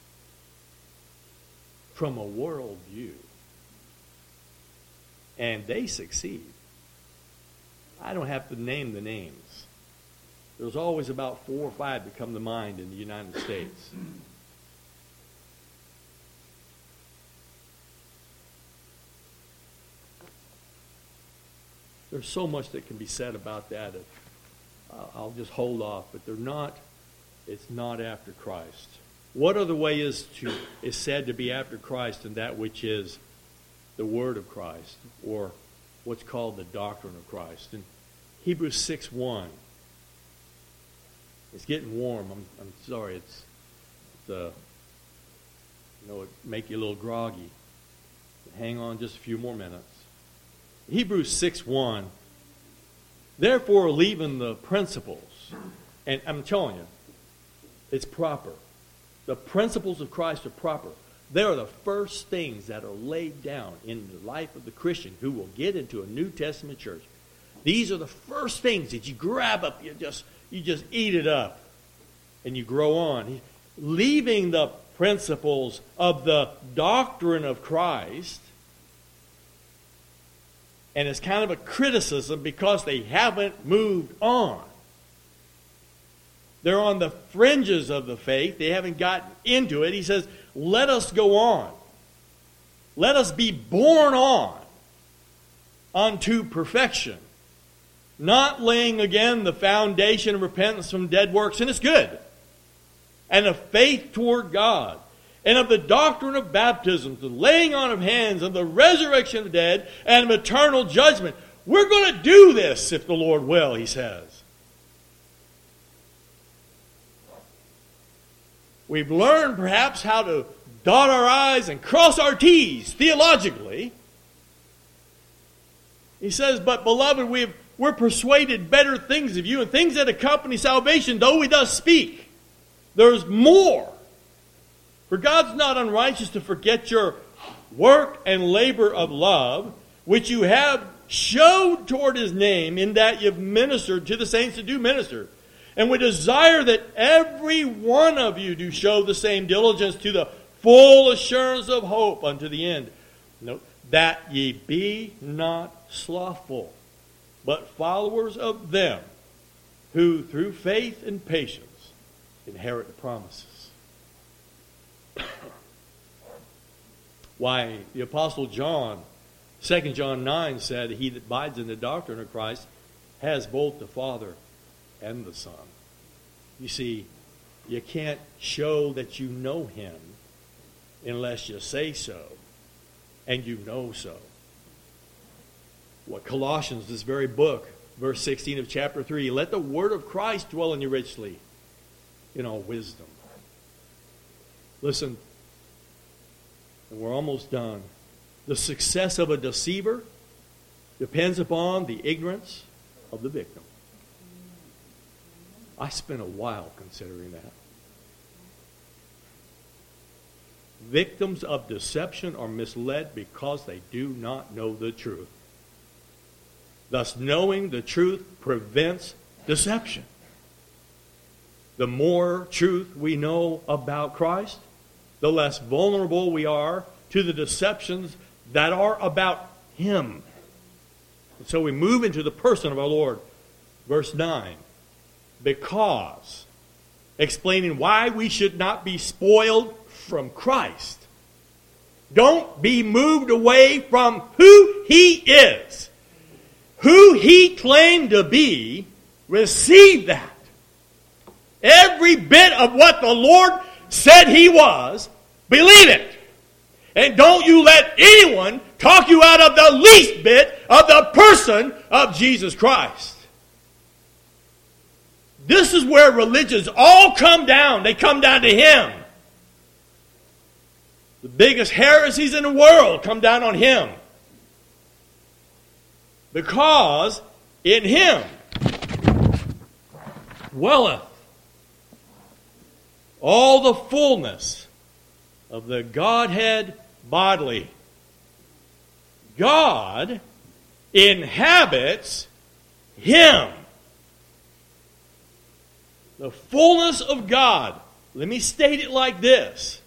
from a world view. And they succeed. I don't have to name the names. there's always about 4 or 5 that come to mind in the United States. There's so much that can be said about that. I'll just hold off, but it's not after Christ. What other way is said to be after Christ than that which is the Word of Christ, or what's called the doctrine of Christ? In Hebrews 6:1, it's getting warm. I'm sorry, it make you a little groggy. Hang on just a few more minutes. Hebrews 6:1, therefore leaving the principles, and I'm telling you, it's proper. The principles of Christ are proper. They are the first things that are laid down in the life of the Christian who will get into a New Testament church. These are the first things that you grab up, you just eat it up, and you grow on. Leaving the principles of the doctrine of Christ, and it's kind of a criticism because they haven't moved on. They're on the fringes of the faith. They haven't gotten into it. He says, let us go on. Let us be born on unto perfection. Not laying again the foundation of repentance from dead works, and it's good. And of faith toward God. And of the doctrine of baptisms, the laying on of hands, and the resurrection of the dead, and of eternal judgment. We're going to do this if the Lord will, he says. We've learned perhaps how to dot our I's and cross our T's theologically. He says, but beloved, we're persuaded better things of you, and things that accompany salvation, though we thus speak. There's more. For God's not unrighteous to forget your work and labor of love, which you have showed toward his name, in that you've ministered to the saints that do minister. And we desire that every one of you do show the same diligence to the full assurance of hope unto the end. Note, that ye be not slothful, but followers of them who through faith and patience inherit the promises. Why, the Apostle John, 2 John 9 said, he that abides in the doctrine of Christ has both the Father and the Son. You see, you can't show that you know him unless you say so, and you know so. What Colossians, this very book, verse 16 of chapter 3, let the word of Christ dwell in you richly in all wisdom. Listen, and we're almost done. The success of a deceiver depends upon the ignorance of the victim. I spent a while considering that. Victims of deception are misled because they do not know the truth. Thus, knowing the truth prevents deception. The more truth we know about Christ, the less vulnerable we are to the deceptions that are about him. And so we move into the person of our Lord. Verse 9. Because, explaining why we should not be spoiled from Christ. Don't be moved away from who he is. Who he claimed to be, receive that. Every bit of what the Lord said he was, believe it. And don't you let anyone talk you out of the least bit of the person of Jesus Christ. This is where religions all come down. They come down to him. The biggest heresies in the world come down on him. Because in him dwelleth all the fullness of the Godhead bodily. God inhabits him. The fullness of God. Let me state it like this.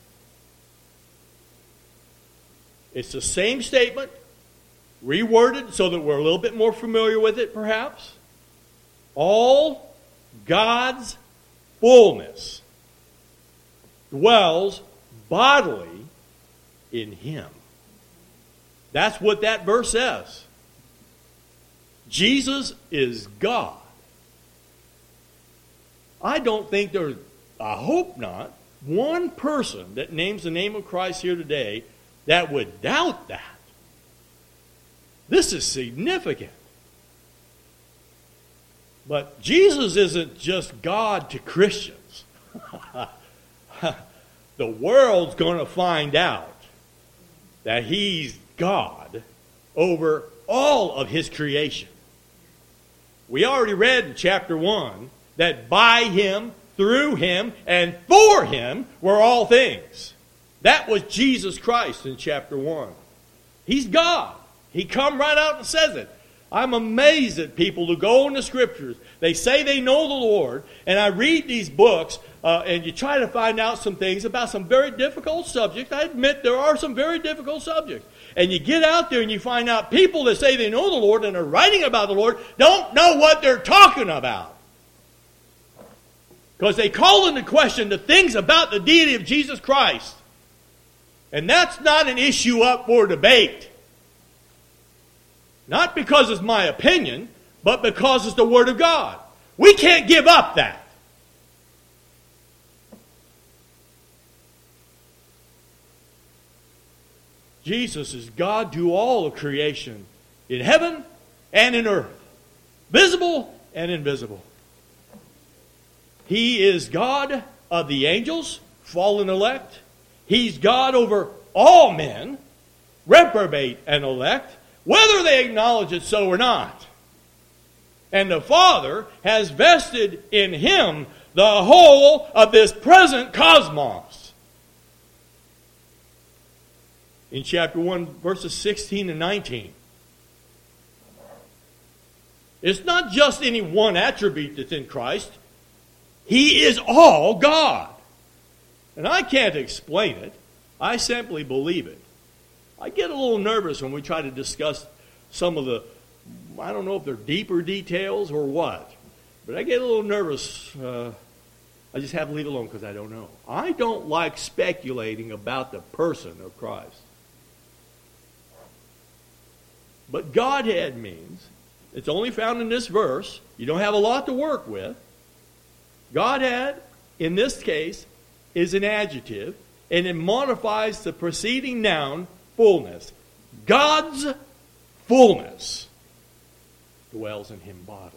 It's the same statement, reworded so that we're a little bit more familiar with it, perhaps. All God's fullness dwells bodily in him. That's what that verse says. Jesus is God. I don't think there's, I hope not, one person that names the name of Christ here today that would doubt that. This is significant. But Jesus isn't just God to Christians. The world's going to find out that he's God over all of his creation. We already read in chapter 1 that by him, through him, and for him were all things. That was Jesus Christ in chapter 1. He's God. He come right out and says it. I'm amazed at people who go in the Scriptures. They say they know the Lord, and I read these books, and you try to find out some things about some very difficult subjects. I admit there are some very difficult subjects. And you get out there and you find out people that say they know the Lord and are writing about the Lord don't know what they're talking about. Because they call into question the things about the deity of Jesus Christ. And that's not an issue up for debate. Not because it's my opinion, but because it's the Word of God. We can't give up that. Jesus is God to all of creation, in heaven and in earth, visible and invisible. He is God of the angels, fallen elect. He's God over all men, reprobate and elect, whether they acknowledge it so or not. And the Father has vested in him the whole of this present cosmos. In chapter 1, verses 16 and 19. It's not just any one attribute that's in Christ. He is all God. And I can't explain it. I simply believe it. I get a little nervous when we try to discuss some of the, I don't know if they're deeper details or what, but I get a little nervous. I just have to leave it alone because I don't know. I don't like speculating about the person of Christ. But Godhead means, it's only found in this verse, you don't have a lot to work with. Godhead, in this case, is an adjective, and it modifies the preceding noun, fullness. God's fullness dwells in him bodily.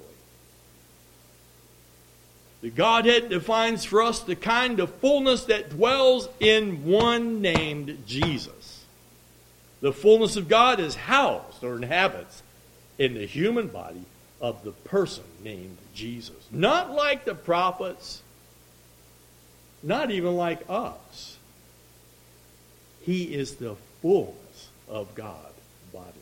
The Godhead defines for us the kind of fullness that dwells in one named Jesus. The fullness of God is housed or inhabits in the human body of the person named Jesus. Not like the prophets, not even like us. He is the fullness of God bodily.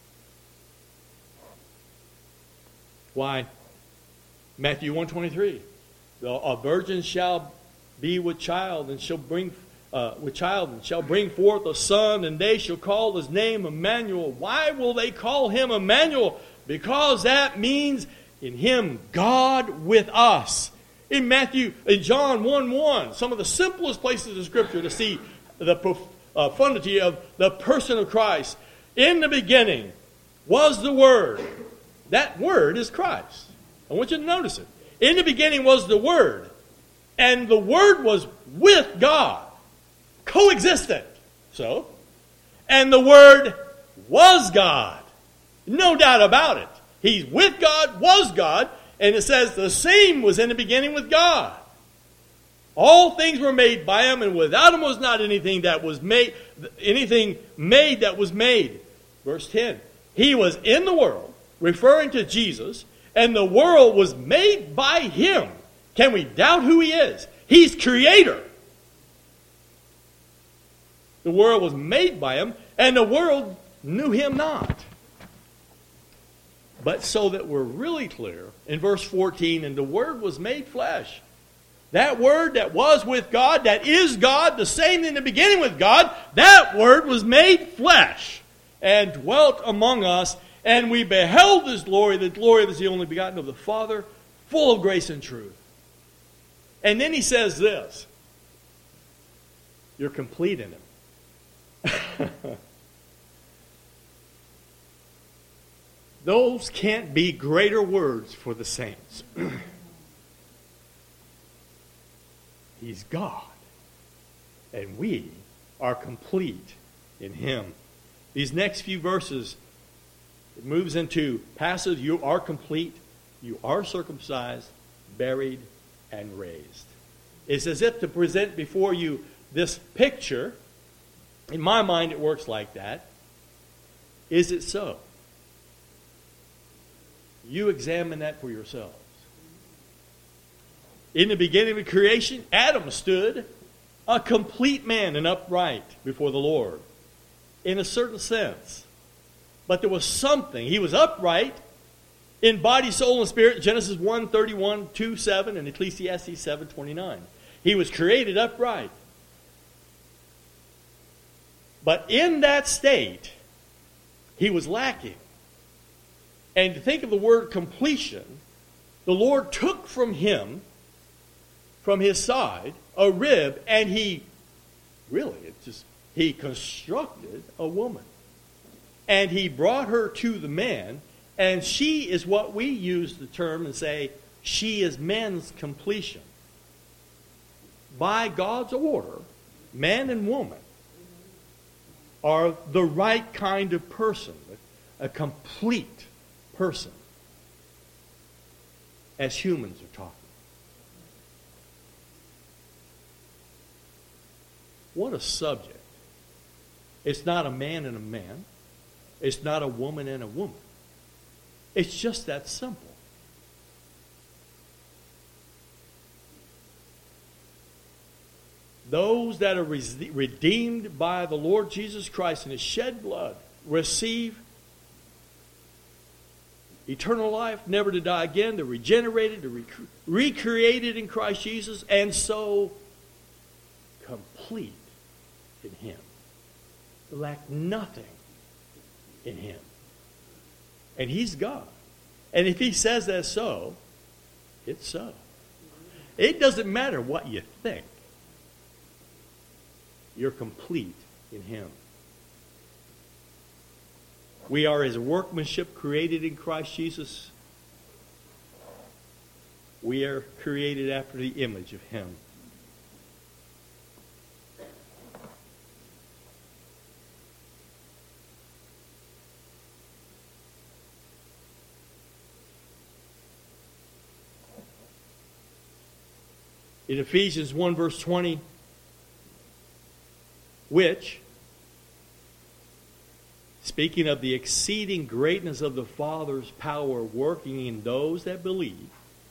Why? Matthew 1:23. A virgin shall be with child and shall bring forth a son, and they shall call his name Emmanuel. Why will they call him Emmanuel? Because that means in him God with us. In John 1:1, some of the simplest places in Scripture to see the profundity of the person of Christ. In the beginning was the Word. That Word is Christ. I want you to notice it. In the beginning was the Word, and the Word was with God. Coexistent. So, and the Word was God. No doubt about it. He's with God, was God, and it says the same was in the beginning with God. All things were made by him, and without him was not anything that was made that was made. Verse 10. He was in the world, referring to Jesus, and the world was made by him. Can we doubt who he is? He's creator. The world was made by him, and the world knew him not. But so that we're really clear, in verse 14, and the Word was made flesh. That Word that was with God, that is God, the same in the beginning with God, that Word was made flesh and dwelt among us, and we beheld his glory, the glory of the only begotten of the Father, full of grace and truth. And then he says this, you're complete in him. Those can't be greater words for the saints. He's God, and we are complete in him. These next few verses, it moves into passive. You are complete, you are circumcised, buried, and raised. It's as if to present before you this picture. In my mind, it works like that. Is it so? You examine that for yourselves. In the beginning of creation, Adam stood a complete man and upright before the Lord, in a certain sense. But there was something. He was upright in body, soul, and spirit. Genesis 1:31, 2:7, and Ecclesiastes 7:29. He was created upright. But in that state, he was lacking. And to think of the word completion, the Lord took from him, from his side, a rib, and he constructed a woman. And he brought her to the man, and she is what we use the term and say, she is man's completion. By God's order, man and woman are the right kind of person, a complete person, as humans are talking. What a subject. It's not a man and a man. It's not a woman and a woman. It's just that simple. Those that are redeemed by the Lord Jesus Christ and his shed blood receive eternal life, never to die again. They're regenerated, they're recreated in Christ Jesus, and so complete in him. They lack nothing in him. And he's God. And if he says that's so, it's so. It doesn't matter what you think. You're complete in him. We are his workmanship created in Christ Jesus. We are created after the image of him. In Ephesians 1 verse 20, which, speaking of the exceeding greatness of the Father's power working in those that believe,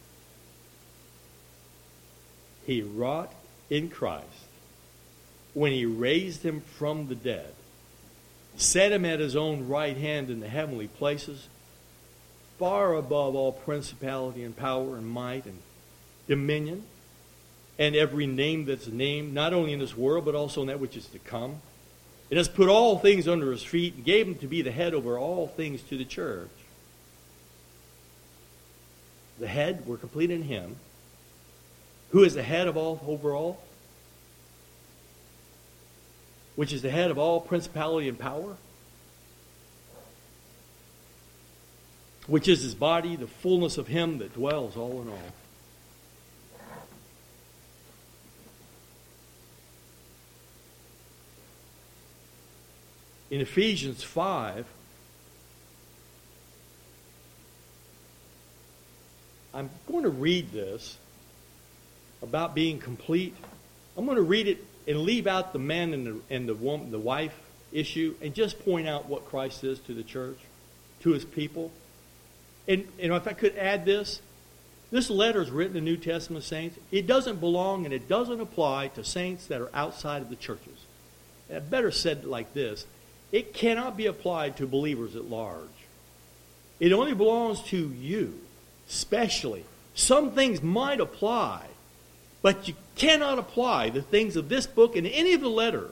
he wrought in Christ when he raised him from the dead, set him at his own right hand in the heavenly places, far above all principality and power and might and dominion, and every name that's named, not only in this world, but also in that which is to come. It has put all things under his feet and gave him to be the head over all things to the church. The head, we're complete in him. Who is the head of all, over all? Which is the head of all principality and power? Which is his body, the fullness of him that dwells all in all. In Ephesians 5, I'm going to read this about being complete. I'm going to read it and leave out the man and the woman, the wife issue, and just point out what Christ is to the church, to his people. And if I could add this letter is written to New Testament saints. It doesn't belong and it doesn't apply to saints that are outside of the churches. And better said like this. It cannot be applied to believers at large. It only belongs to you, especially. Some things might apply, but you cannot apply the things of this book and any of the letters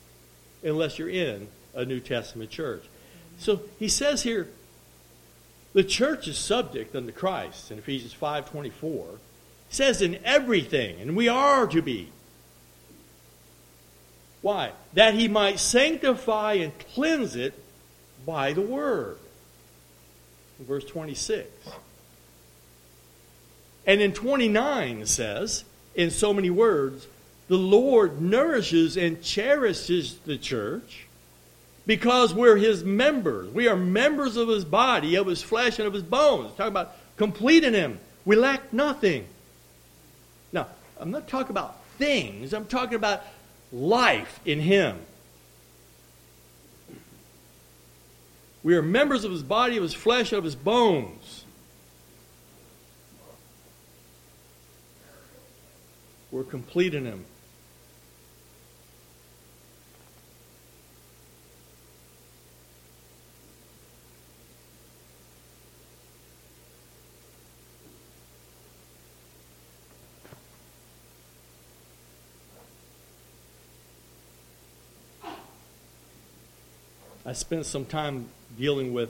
unless you're in a New Testament church. So he says here, The church is subject unto Christ in Ephesians 5:24. It says in everything, and we are to be. Why? That he might sanctify and cleanse it by the word. In verse 26. And in 29 it says, in so many words, the Lord nourishes and cherishes the church because we're his members. We are members of his body, of his flesh, and of his bones. Talking about complete in him. We lack nothing. Now, I'm not talking about things. I'm talking about life in him. We are members of his body, of his flesh, of his bones. We're complete in him. I spent some time dealing with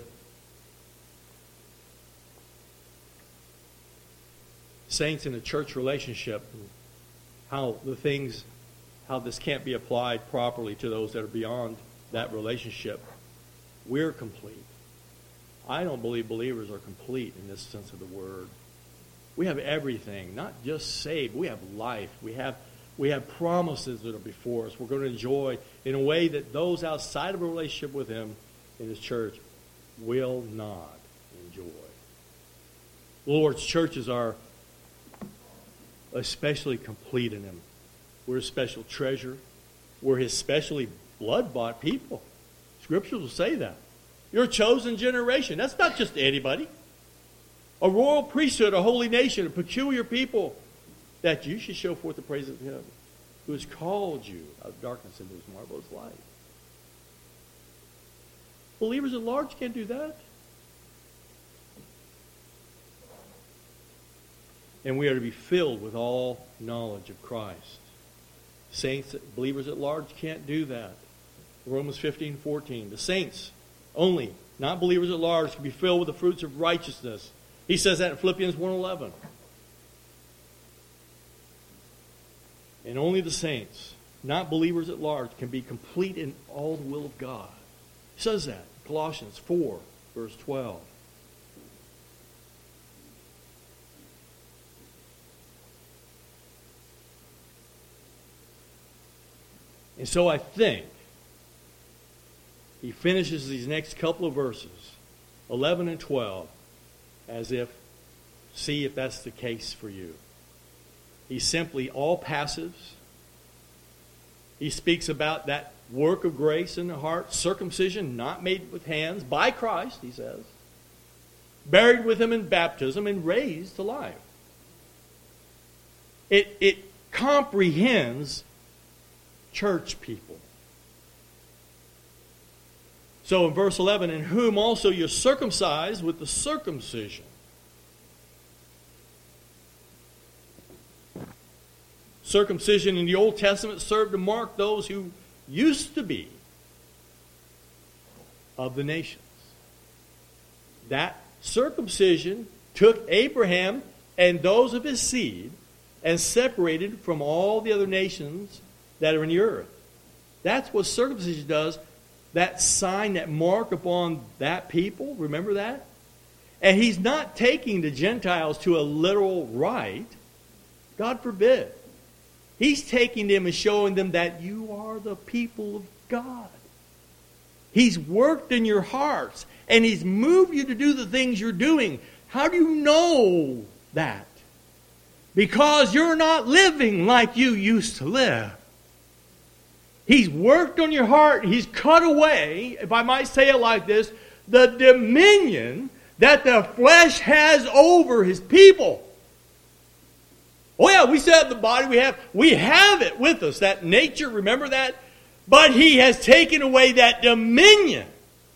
saints in a church relationship, and how this can't be applied properly to those that are beyond that relationship. We're complete. I don't believe believers are complete in this sense of the word. We have everything, not just saved. We have life. We have promises that are before us. We're going to enjoy in a way that those outside of a relationship with him in his church will not enjoy. The Lord's churches are especially complete in him. We're a special treasure. We're his specially blood-bought people. Scriptures will say that. You're a chosen generation. That's not just anybody. A royal priesthood, a holy nation, a peculiar people, that you should show forth the praises of him who has called you out of darkness into his marvelous light. Believers at large can't do that. And we are to be filled with all knowledge of Christ. Saints, believers at large can't do that. Romans 15:14. The saints only, not believers at large, can be filled with the fruits of righteousness. He says that in Philippians 1:11. And only the saints, not believers at large, can be complete in all the will of God. He says that in Colossians 4, verse 12. And so I think he finishes these next couple of verses, 11 and 12, as if, see if that's the case for you. He's simply all passives. He speaks about that work of grace in the heart, circumcision not made with hands, by Christ, he says, buried with him in baptism and raised to life. It comprehends church people. So in verse 11, in whom also you're circumcised with the circumcision. Circumcision in the Old Testament served to mark those who used to be of the nations. That circumcision took Abraham and those of his seed and separated from all the other nations that are in the earth. That's what circumcision does. That sign, that mark upon that people. Remember that? And he's not taking the Gentiles to a literal rite. God forbid. He's taking them and showing them that you are the people of God. He's worked in your hearts. And he's moved you to do the things you're doing. How do you know that? Because you're not living like you used to live. He's worked on your heart. He's cut away, if I might say it like this, the dominion that the flesh has over his people. Oh yeah, we still have the body. We have it with us, that nature, remember that? But he has taken away that dominion.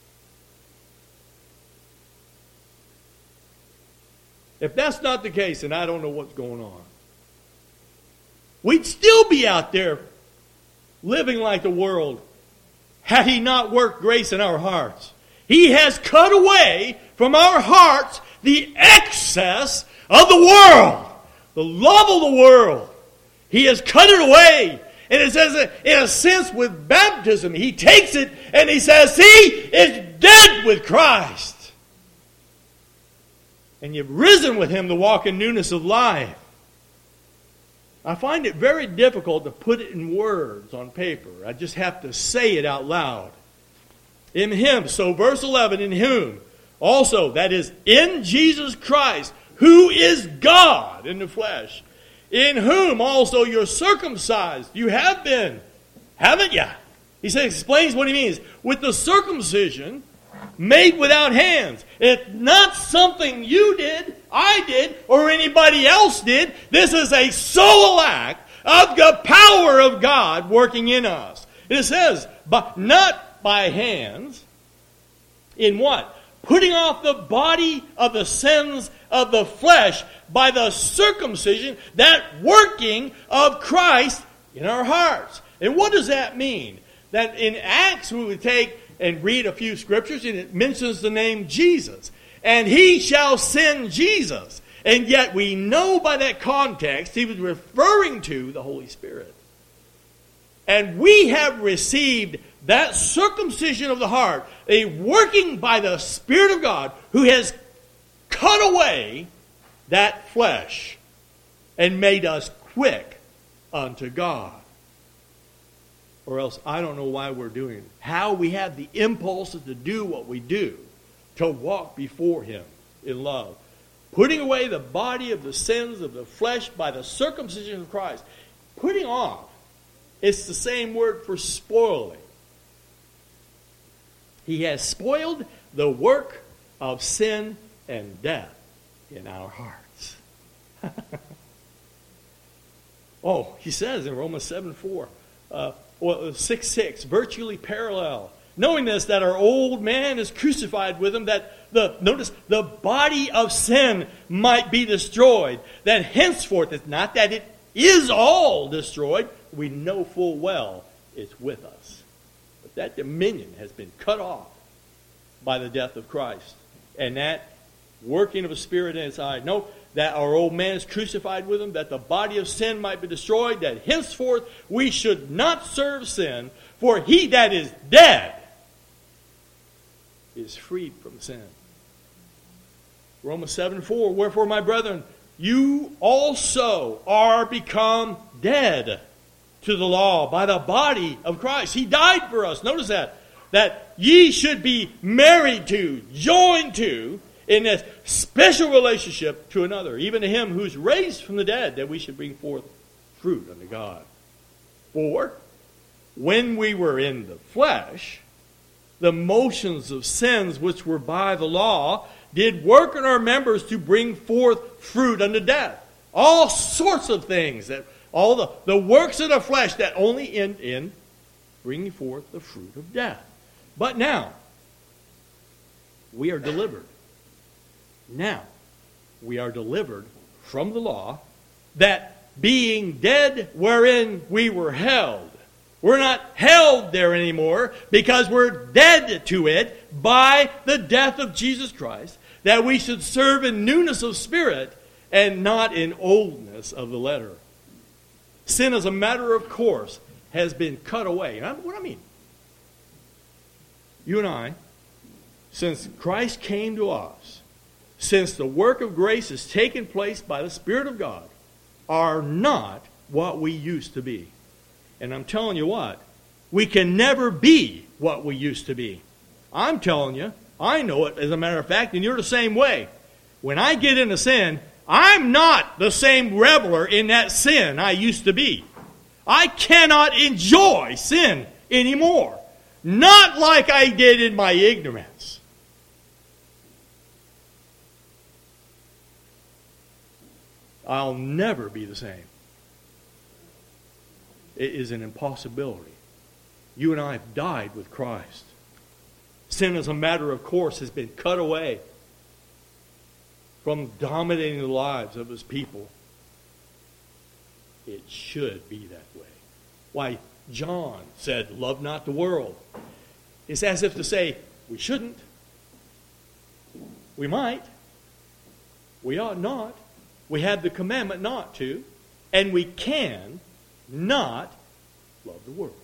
If that's not the case, then I don't know what's going on. We'd still be out there living like the world had he not worked grace in our hearts. He has cut away from our hearts the excess of the world, the love of the world. He has cut it away. And it says that in a sense with baptism, he takes it and he says, see, it's dead with Christ. And you've risen with him to walk in newness of life. I find it very difficult to put it in words on paper. I just have to say it out loud. In him, so verse 11, in whom also, that is, in Jesus Christ, who is God in the flesh, in whom also you're circumcised. You have been, haven't you? He says, explains what he means. With the circumcision made without hands. It's not something you did, I did, or anybody else did. This is a sole act of the power of God working in us. It says, but not by hands. In what? Putting off the body of the sins of the flesh by the circumcision, that working of Christ in our hearts. And what does that mean? That in Acts we would take and read a few scriptures and it mentions the name Jesus. And he shall send Jesus. And yet we know by that context he was referring to the Holy Spirit. And we have received that circumcision of the heart, a working by the Spirit of God who has cut away that flesh and made us quick unto God. Or else I don't know why we're doing it. How we have the impulses to do what we do, to walk before him in love. Putting away the body of the sins of the flesh by the circumcision of Christ. Putting off, it's the same word for spoiling. He has spoiled the work of sin and death in our hearts. Oh, he says in Romans 7:4, 6:6, virtually parallel. Knowing this, that our old man is crucified with him, that the body of sin might be destroyed. That henceforth, it's not that it is all destroyed. We know full well it's with us. But that dominion has been cut off by the death of Christ. And that working of a Spirit inside. No, that our old man is crucified with him, that the body of sin might be destroyed, that henceforth we should not serve sin, for he that is dead is freed from sin. Romans 7:4, wherefore, my brethren, you also are become dead to the law by the body of Christ. He died for us. Notice that ye should be married to, joined to, in this special relationship to another, even to him who's raised from the dead, that we should bring forth fruit unto God. For when we were in the flesh, the motions of sins which were by the law did work in our members to bring forth fruit unto death. All sorts of things, that all the works of the flesh that only end in bringing forth the fruit of death. But now, we are delivered. Now, we are delivered from the law, that being dead wherein we were held. We're not held there anymore because we're dead to it by the death of Jesus Christ, that we should serve in newness of spirit and not in oldness of the letter. Sin, as a matter of course, has been cut away. And what I mean, you and I, since Christ came to us, since the work of grace has taken place by the Spirit of God, are not what we used to be. And I'm telling you what, we can never be what we used to be. I'm telling you, I know it as a matter of fact, and you're the same way. When I get into sin, I'm not the same reveler in that sin I used to be. I cannot enjoy sin anymore. Not like I did in my ignorance. I'll never be the same. It is an impossibility. You and I have died with Christ. Sin, as a matter of course, has been cut away from dominating the lives of his people. It should be that way. Why, John said, love not the world. It's as if to say, we shouldn't. We might. We ought not. We have the commandment not to. And we can not love the world.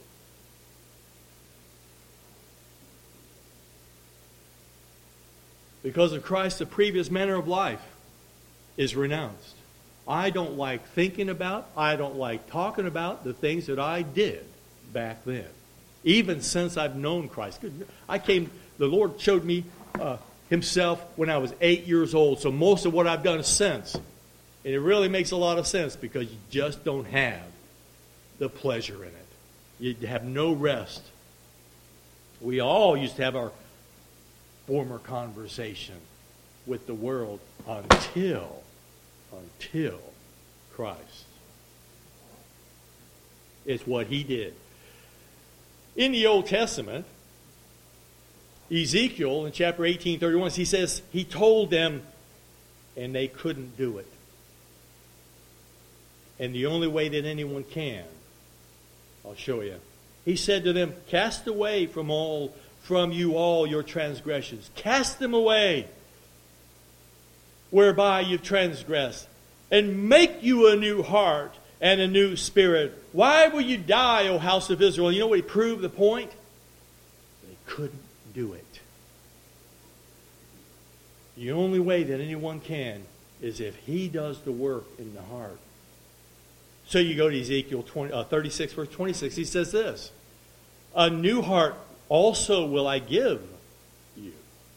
Because of Christ, the previous manner of life is renounced. I don't like thinking about, I don't like talking about the things that I did back then. Even since I've known Christ. The Lord showed me Himself when I was 8 years old. So most of what I've done since. And it really makes a lot of sense because you just don't have the pleasure in it. You have no rest. We all used to have our former conversation with the world until Christ. It's what He did. In the Old Testament, Ezekiel in chapter 18:31, he says, He told them, and they couldn't do it. And the only way that anyone can, I'll show you. He said to them, cast away from you all your transgressions. Cast them away, whereby you've transgressed. And make you a new heart and a new spirit. Why will you die, O house of Israel? You know what he proved the point? They couldn't do it. The only way that anyone can is if He does the work in the heart. So you go to Ezekiel 36, verse 26. He says this, a new heart also will I give you.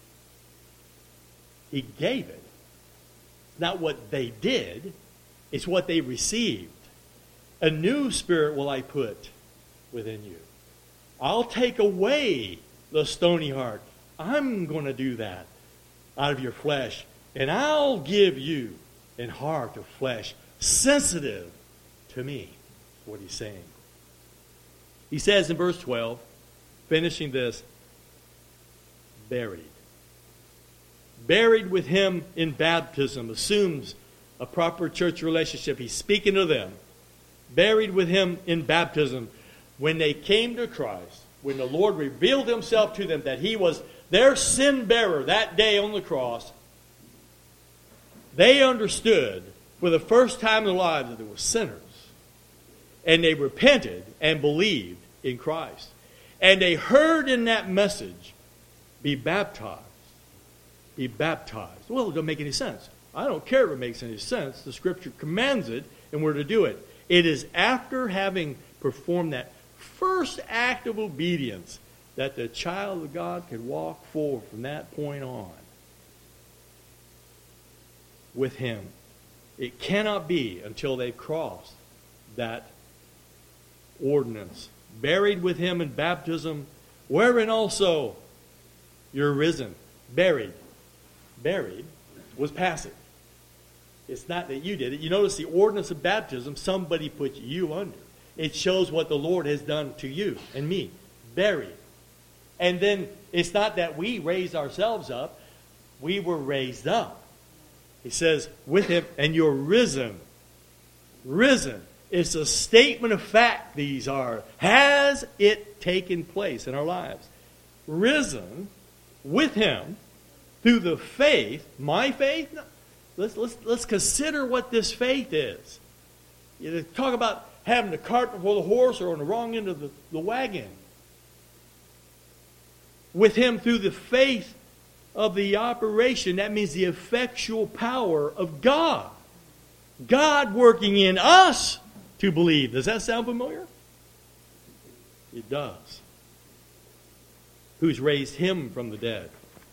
He gave it. Not what they did, it's what they received. A new spirit will I put within you. I'll take away the stony heart. I'm going to do that out of your flesh. And I'll give you an heart of flesh, sensitive to me. That's what He's saying. He says in verse 12, finishing this, buried. Buried with Him in baptism assumes a proper church relationship. He's speaking to them. Buried with Him in baptism. When they came to Christ, when the Lord revealed Himself to them that He was their sin bearer that day on the cross, they understood for the first time in their lives that they were sinners. And they repented and believed in Christ. And they heard in that message, be baptized. Be baptized. Well, it doesn't make any sense. I don't care if it makes any sense. The Scripture commands it, and we're to do it. It is after having performed that first act of obedience that the child of God can walk forward from that point on with Him. It cannot be until they've crossed that ordinance. Buried with Him in baptism, wherein also you're risen. Buried. Buried was passive. It's not that you did it. You notice the ordinance of baptism, somebody put you under. It shows what the Lord has done to you and me. Buried. And then it's not that we raised ourselves up. We were raised up. He says, with Him, and you're risen. Risen. It's a statement of fact, these are. Has it taken place in our lives? Risen with Him through the faith. My faith? No. Let's consider what this faith is. You talk about having the cart before the horse or on the wrong end of the wagon. With Him through the faith of the operation, that means the effectual power of God. God working in us to believe. Does that sound familiar? It does. Who's raised Him from the dead.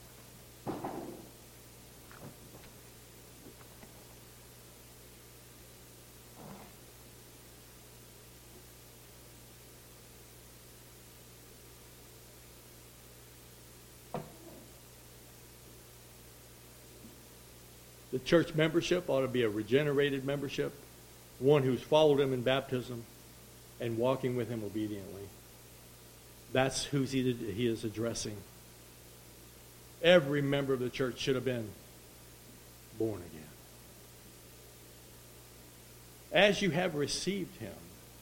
The church membership ought to be a regenerated membership, one who's followed Him in baptism and walking with Him obediently. That's who He is addressing. Every member of the church should have been born again. As you have received Him,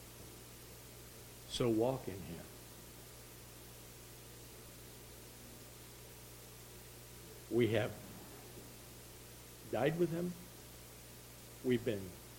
so walk in Him. We have died with him. We've been